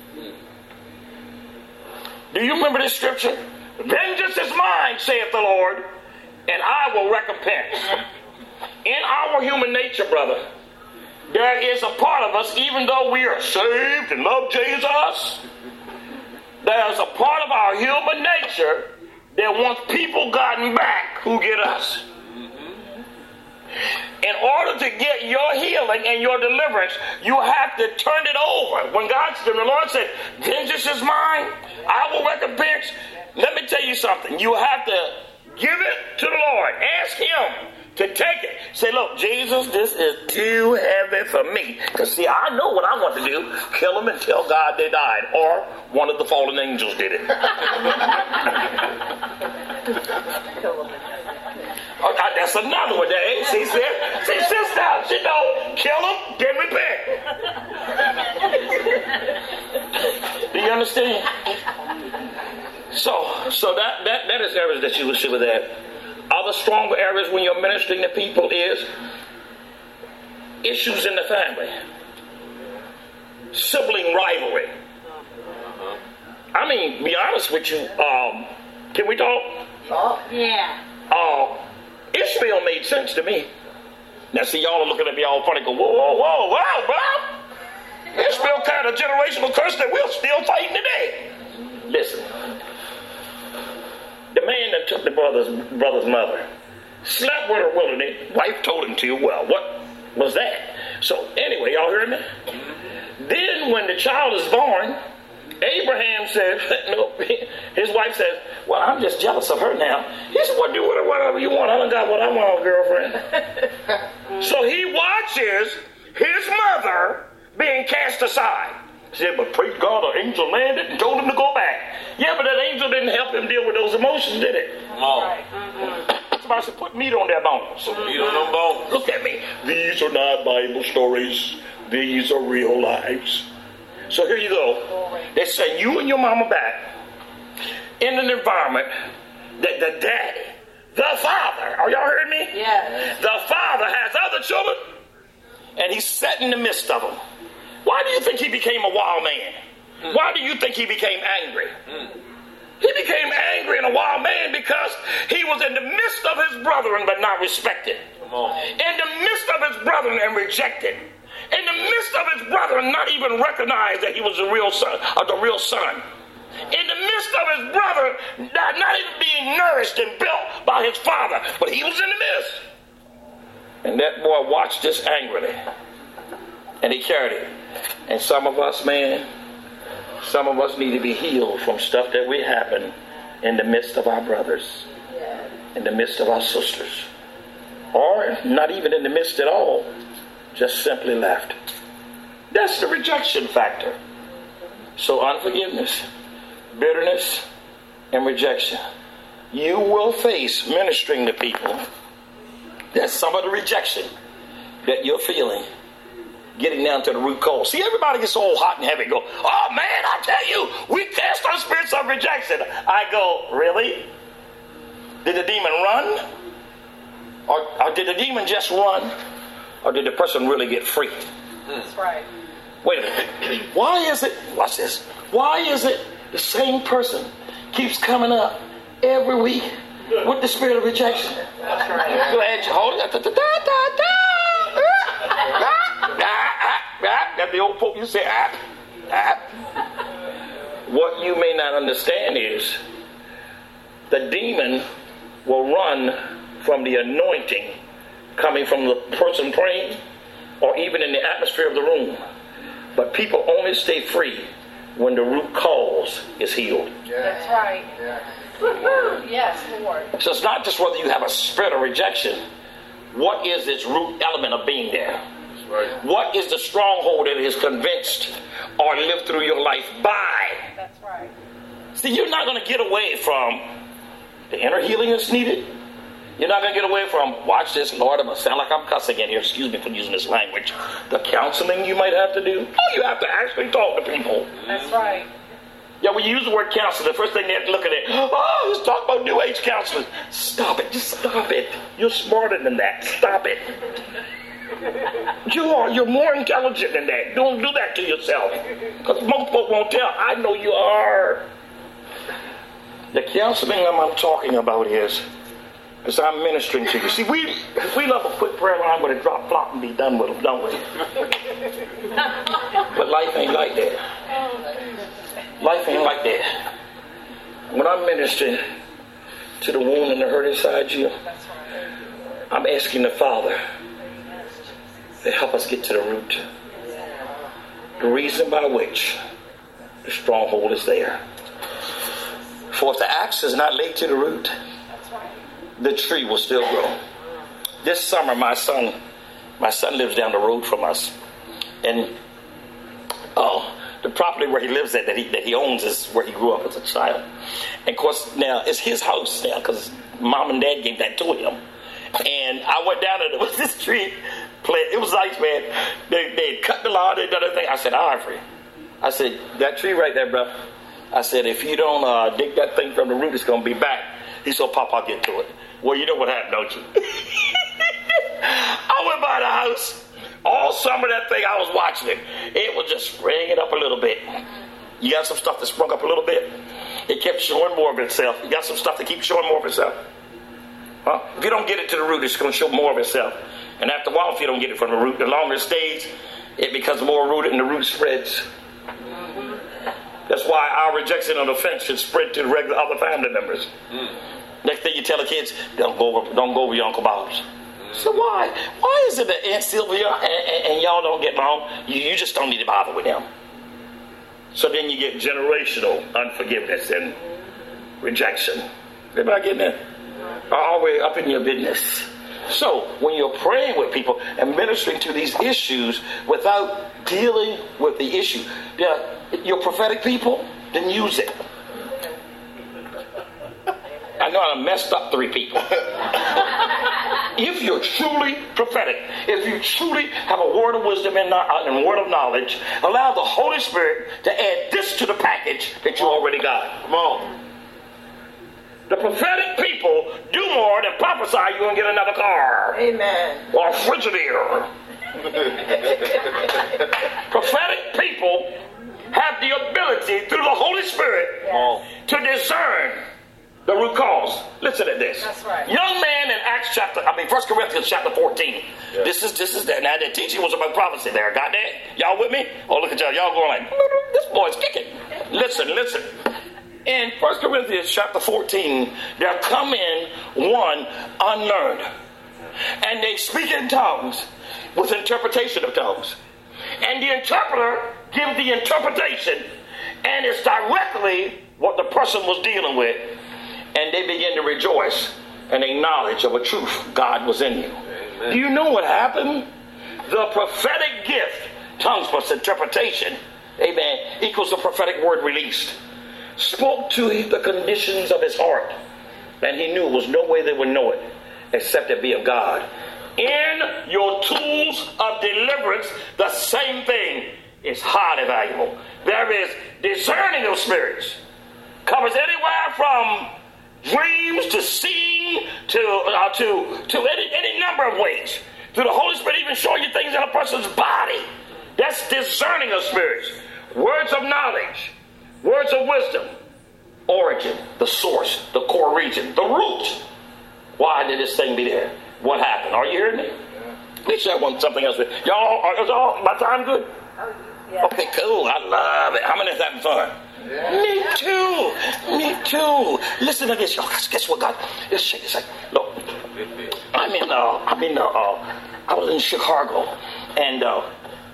Do you remember this scripture? Vengeance is mine, saith the Lord, and I will recompense. In our human nature, brother, there is a part of us, even though we are saved and love Jesus, there's a part of our human nature that wants people gotten back who get us. In order to get your healing and your deliverance, you have to turn it over. When God, the Lord said, vengeance is mine, I will recompense. Let me tell you something. You have to give it to the Lord. Ask him to take it. Say, look, Jesus, this is too heavy for me. Because, see, I know what I want to do. Kill them and tell God they died. Or one of the fallen angels did it. Oh, that's another one there. See, see, see, sister, she know, kill them, then repent. Do you understand? So, so that, that, that is areas that you will see with that. Other stronger areas when you're ministering to people is issues in the family. Sibling rivalry. I mean, be honest with you, um, can we talk? Oh, yeah. Uh, Ishmael made sense to me. Now, see, y'all are looking at me all funny, go, whoa, whoa, whoa, whoa, bro. Ishmael carried a generational curse that we're still fighting today. Listen. The man that took the brother's brother's mother slept with her willingly. Wife told him to. Well, what was that? So anyway, y'all hear me? Then when the child is born, Abraham said, no, his wife says, well, I'm just jealous of her now. He said, well, do with her whatever you want. I done got what I want, girlfriend. So he watches his mother being cast aside. He said, but praise God, an angel landed and told him to go back. Yeah, but that angel didn't help him deal with those emotions, did it? No. Somebody said, put meat on their bones. Meat on them bones. Look at me. These are not Bible stories. These are real lives. So here you go. They send you and your mama back in an environment that the daddy, the father, are y'all hearing me? Yes. The father has other children, and he's set in the midst of them. Why do you think he became a wild man? Why do you think he became angry? He became angry and a wild man because he was in the midst of his brethren but not respected. Come on. In the midst of his brethren and rejected. In the midst of his brethren not even recognized that he was the real son, or the real son. In the midst of his brother not, not even being nourished and built by his father, but he was in the midst. And that boy watched this angrily. And he carried it. And some of us, man, some of us need to be healed from stuff that we happen in the midst of our brothers, in the midst of our sisters, or not even in the midst at all, just simply left. That's the rejection factor. So unforgiveness, bitterness, and rejection. You will face ministering to people. That's some of the rejection that you're feeling. Getting down to the root cause. See, everybody gets all hot and heavy. Go, oh man, I tell you, we cast our spirits of rejection. I go, really? Did the demon run? Or, or did the demon just run? Or did the person really get free? That's right. Wait a minute. Why is it, watch this, why is it the same person keeps coming up every week with the spirit of rejection? That's right. Glad you hold it. Da, da, da, da, da. That the old folk, you say, ah, ah. What you may not understand is the demon will run from the anointing coming from the person praying or even in the atmosphere of the room. But people only stay free when the root cause is healed. That's right. Yes, Lord. So it's not just whether you have a spirit of rejection. What is its root element of being there? Right. What is the stronghold that is convinced or lived through your life by? That's right. See, you're not going to get away from the inner healing that's needed. You're not going to get away from, watch this, Lord, I'm going to sound like I'm cussing in here. Excuse me for using this language. The counseling you might have to do. Oh, you have to actually talk to people. That's right. Yeah, when you use the word counselor, the first thing they have to look at it, oh, let's talk about New Age counselors. Stop it. Just stop it. You're smarter than that. Stop it. You are. You're more intelligent than that. Don't do that to yourself. Because most folks won't tell. I know you are. The counseling I'm talking about is, as I'm ministering to you. See, we we love a quick prayer line with a drop, flop, and be done with them, don't we? But life ain't like that. Life ain't like that. When I'm ministering to the wound and the hurt inside you, I'm asking the Father to help us get to the root. The reason by which the stronghold is there. For if the axe is not laid to the root, the tree will still grow. This summer, my son, my son lives down the road from us. And oh, the property where he lives at, that he that he owns, is where he grew up as a child. And of course, now it's his house now because mom and dad gave that to him. And I went down and there was this tree. It was nice, man. They they cut the lawn, they done everything. I said, Ivory, I said, that tree right there, bro. I said, if you don't uh, dig that thing from the root, it's gonna be back. He said, Pop, I'll get to it. Well, you know what happened, don't you? I went by the house. All summer, that thing, I was watching it. It was just springing up a little bit. You got some stuff that sprung up a little bit. It kept showing more of itself. You got some stuff that keeps showing more of itself. Huh? If you don't get it to the root, it's going to show more of itself. And after a while, if you don't get it from the root, the longer it stays, it becomes more rooted and the root spreads. That's why our rejection and offense should spread to the regular other family members. Mm. Next thing you tell the kids, don't go over, don't go over your Uncle Bob's. So why? Why is it that Aunt Sylvia and, and, and y'all don't get along? You, you just don't need to bother with them. So then you get generational unforgiveness and rejection. Everybody getting that? All the way up in your business. So when you're praying with people and ministering to these issues without dealing with the issue, you're prophetic people, then use it. I know I messed up three people. If you're truly prophetic, if you truly have a word of wisdom and a word of knowledge, allow the Holy Spirit to add this to the package that you already got. Come on. The prophetic people do more than prophesy you're going to get another car. Amen. Or a Frigidaire. Prophetic people have the ability through the Holy Spirit yes. to discern the root cause. Listen to this. That's right. Young man in Acts chapter, I mean First Corinthians chapter fourteen. Yeah. This is this is that. Now the teaching was about prophecy there. Got that? Y'all with me? Oh, look at y'all. Y'all going like, this boy's kicking. Listen, listen. In First Corinthians chapter fourteen, there come in one unlearned, and they speak in tongues with interpretation of tongues, and the interpreter gives the interpretation, and it's directly what the person was dealing with. And they begin to rejoice and acknowledge of a truth. God was in you. Amen. Do you know what happened? The prophetic gift, tongues plus interpretation, amen, equals the prophetic word released, spoke to the conditions of his heart. And he knew there was no way they would know it except it be of God. In your tools of deliverance, the same thing is highly valuable. There is discerning of spirits. Covers anywhere from dreams to seeing to uh, to to any, any number of ways. Through the Holy Spirit even showing you things in a person's body. That's discerning of spirits. Words of knowledge. Words of wisdom. Origin, the source, the core region, the root. Why did this thing be there? What happened? Are you hearing me? Let me share one something else with y'all. Are, is all my time good? Yeah. Okay, cool. I love it. How many is having fun? Yeah. Me too. Me too. Listen to this, y'all. Guess what, God? Let's check this out. Look, I'm in. Uh, I'm in. Uh, uh, I was in Chicago, and uh,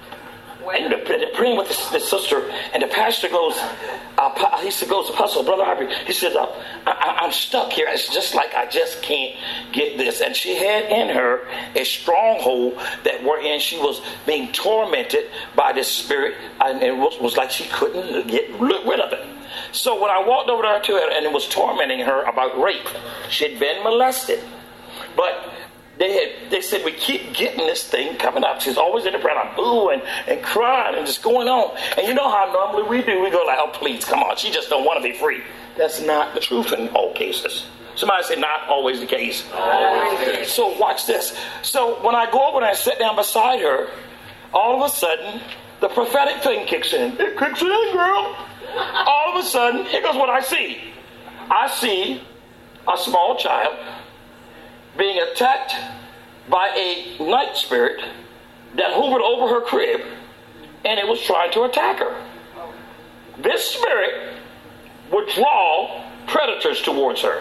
and they're praying with this, this sister, and the pastor goes. Uh, he said, "Goes, Apostle, Brother Ivory." He said, uh, I, "I'm stuck here. It's just like I just can't get this." And she had in her a stronghold that wherein she was being tormented by this spirit, and it was, was like she couldn't get rid of it. So when I walked over there to her, and it was tormenting her about rape, she had been molested. But they had, they said, we keep getting this thing coming up. She's always in the prayer, like, booing and crying and just going on. And you know how normally we do. We go like, oh, please, come on. She just don't want to be free. That's not the truth in all cases. Somebody say, not always the case. Always. So watch this. So when I go over and I sit down beside her, all of a sudden, the prophetic thing kicks in. It kicks in, girl. All of a sudden, here goes what I see. I see a small child being attacked by a night spirit that hovered over her crib, and it was trying to attack her. This spirit would draw predators towards her.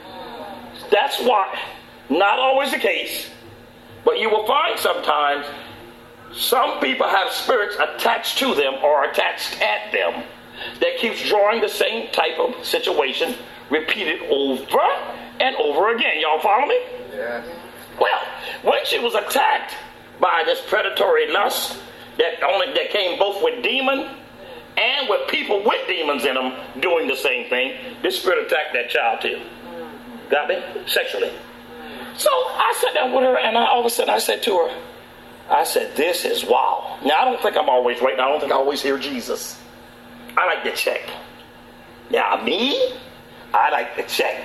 That's why, not always the case, but you will find sometimes some people have spirits attached to them or attached at them that keeps drawing the same type of situation repeated over and over again. Y'all follow me? Yeah. Well, when she was attacked by this predatory lust that only that came both with demon and with people with demons in them doing the same thing, this spirit attacked that child too. Got me? Sexually. So I sat down with her, and I, all of a sudden I said to her, I said, this is wow. Now, I don't think I'm always right. I don't think I always hear Jesus. I like to check. Now, me, I like to check.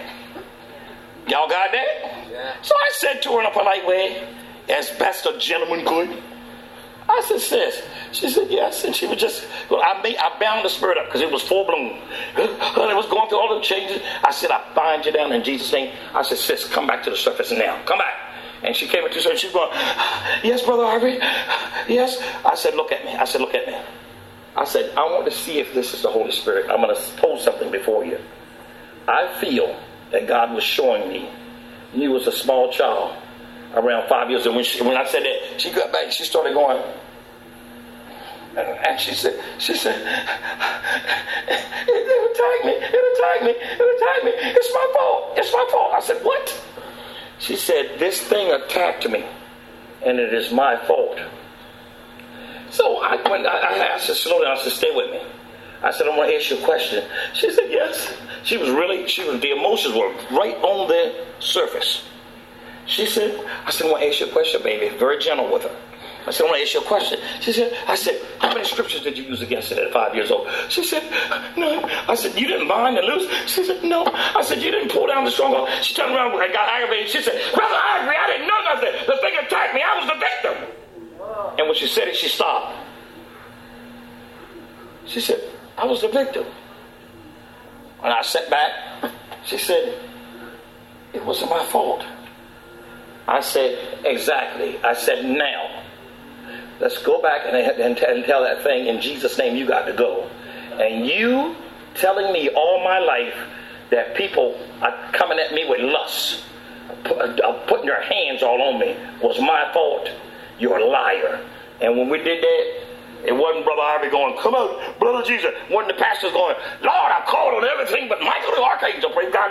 Y'all got that? Yeah. So I said to her in a polite way, as best a gentleman could, I said, sis. She said, yes. And she was just, well, I made, I bound the spirit up because it was full blown. And it was going through all the changes. I said, I bind you down in Jesus' name. I said, sis, come back to the surface now. Come back. And she came into her and she was going, yes, Brother Harvey. Yes. I said, look at me. I said, look at me. I said, I want to see if this is the Holy Spirit. I'm going to pose something before you. I feel that God was showing me you was a small child around five years. And when, she, when I said that, she got back and she started going. And she said, she said, it, it attacked me, it attacked me, it attacked me. It's my fault. It's my fault. I said, what? She said, this thing attacked me, and it is my fault. So I, when I, I asked her slowly, I said, stay with me. I said, I want to ask you a question. She said, yes. She was really, she was, the emotions were right on the surface. She said, I said, I want to ask you a question, baby. Very gentle with her. I said, I want to ask you a question. She said, I said, how many scriptures did you use against it at five years old? She said, none. I said, you didn't bind and loose? She said, no. I said, you didn't pull down the stronghold? She turned around and got aggravated. She said, Brother Ivory, I didn't know nothing. The thing attacked me. I was the victim. And when she said it, she stopped. She said, I was the victim. And I sat back. She said, it wasn't my fault. I said, exactly. I said, now, let's go back and, and tell that thing in Jesus' name you got to go. And you telling me all my life that people are coming at me with lust, putting their hands all on me, was my fault. You're a liar. And when we did that, it wasn't Brother Harvey going, come on, Brother Jesus. Wasn't the pastors going, Lord, I called on everything but Michael the Archangel. Praise God.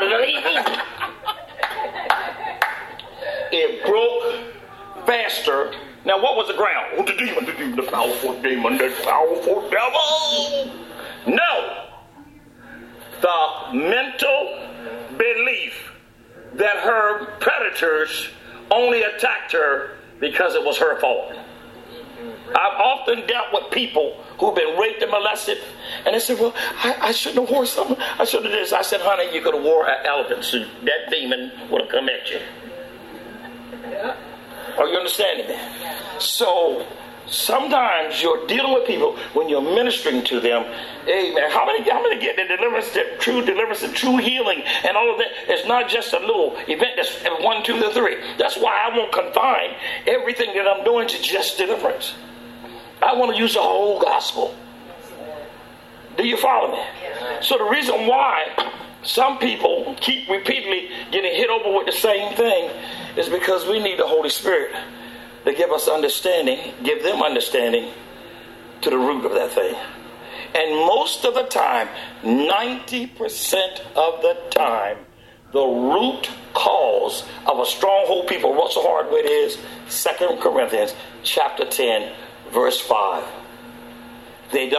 It broke faster. Now, what was the ground? Oh, the demon, the demon, the powerful demon, the powerful devil. No. The mental belief that her predators only attacked her because it was her fault. I've often dealt with people who've been raped and molested, and they said, well, I, I shouldn't have wore something. I should have this. I said, honey, you could have wore an elephant suit. That demon would have come at you. Yeah. Are you understanding that? So sometimes you're dealing with people when you're ministering to them. Amen. How many, how many get the deliverance, the true deliverance, and true healing, and all of that? It's not just a little event that's one, two, or three. That's why I won't confine everything that I'm doing to just deliverance. I want to use the whole gospel. Do you follow me? So the reason why some people keep repeatedly getting hit over with the same thing is because we need the Holy Spirit to give us understanding, give them understanding to the root of that thing. And most of the time, ninety percent of the time, the root cause of a stronghold people, Russell Hardwick is Second Corinthians chapter ten, verse five. They don't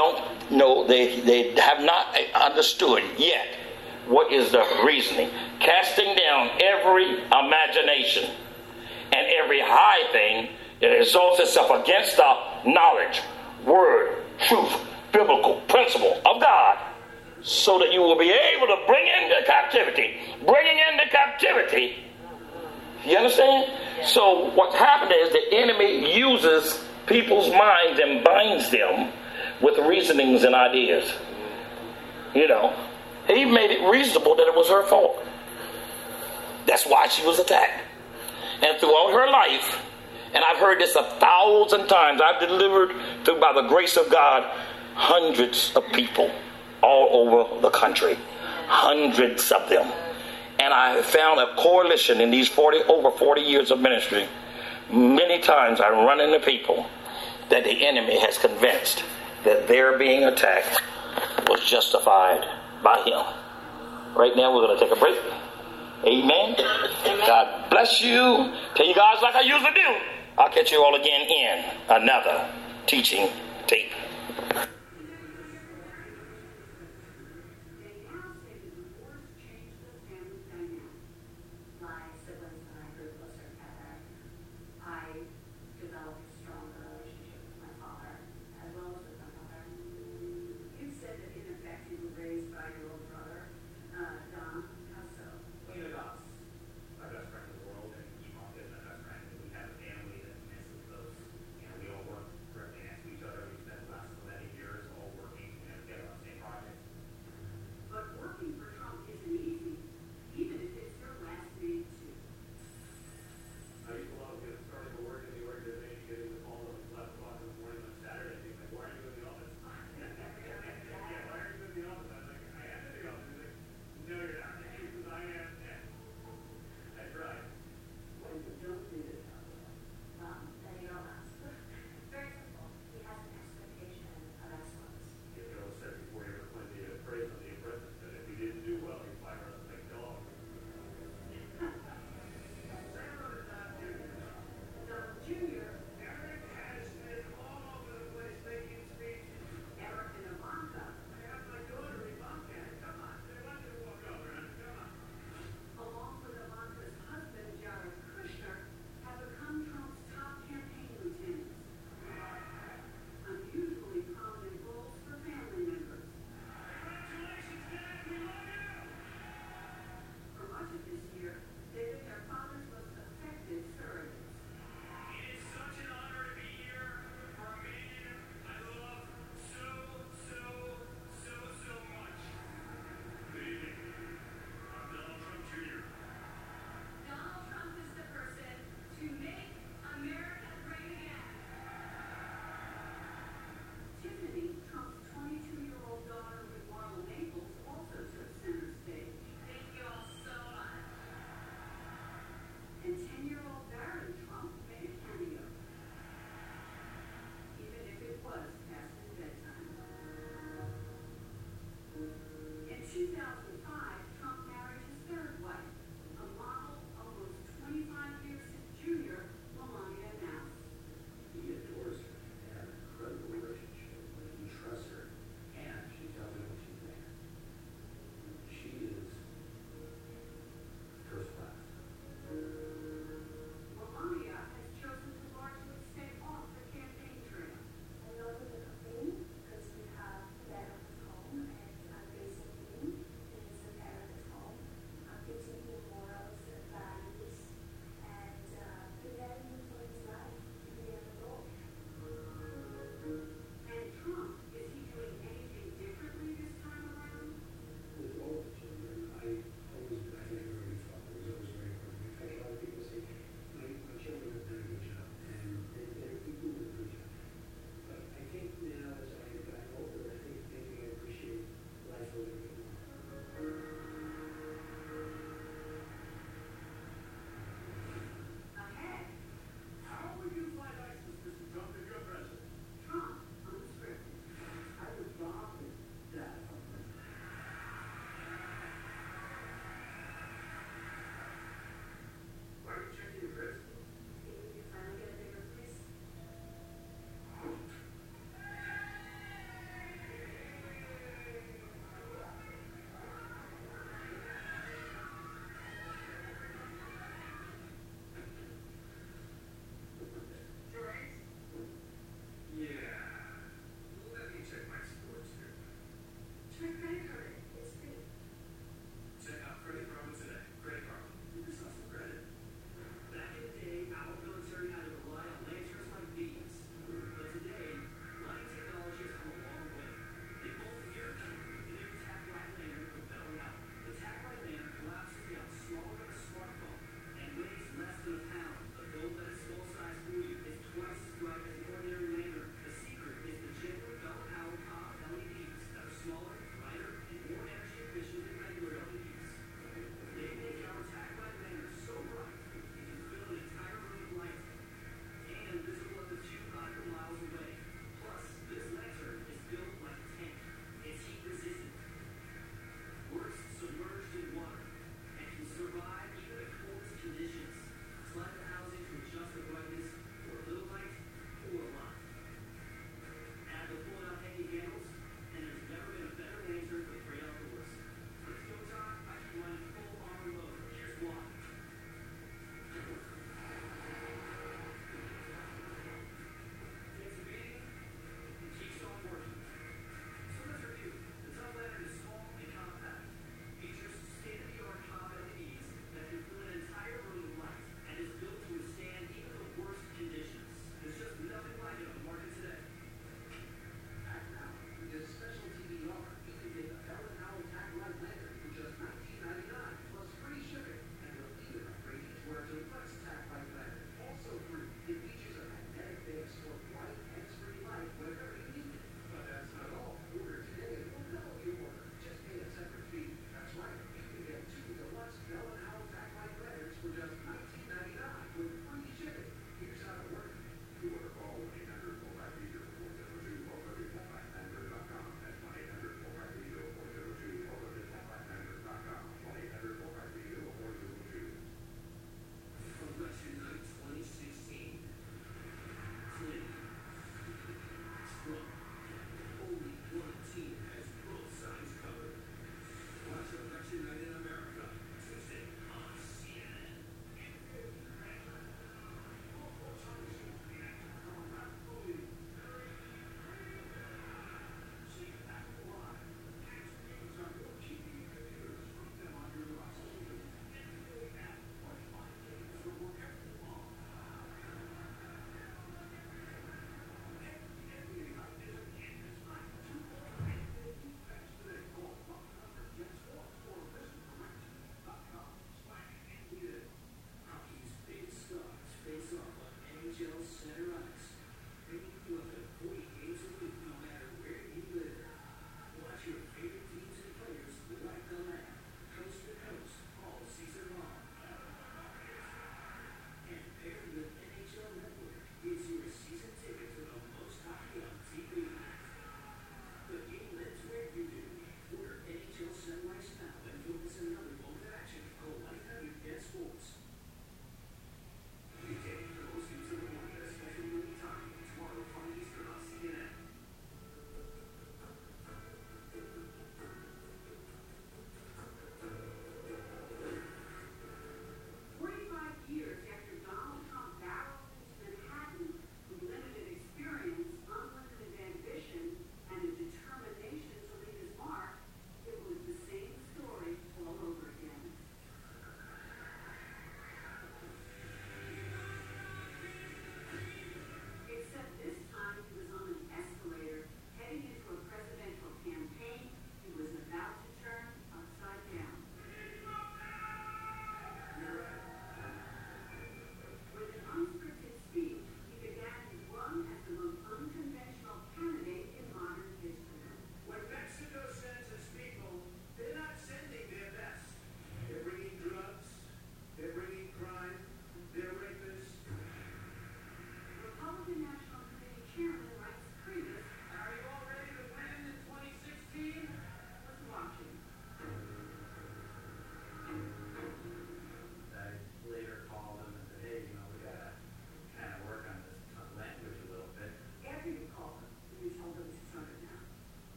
no, they, they have not understood yet what is the reasoning. Casting down every imagination and every high thing that exalts itself against the knowledge, word, truth, biblical principle of God, so that you will be able to bring into captivity, bringing into captivity. You understand? So what's happened is the enemy uses people's minds and binds them with reasonings and ideas. You know, he made it reasonable that it was her fault. That's why she was attacked. And throughout her life, and I've heard this a thousand times, I've delivered, through by the grace of God, hundreds of people all over the country. Hundreds of them. And I have found a coalition in these forty over forty years of ministry. Many times I run into people that the enemy has convinced that their being attacked was justified by him. Right now we're going to take a break. Amen. Amen. God bless you. Tell you guys like I usually do. I'll catch you all again in another teaching tape.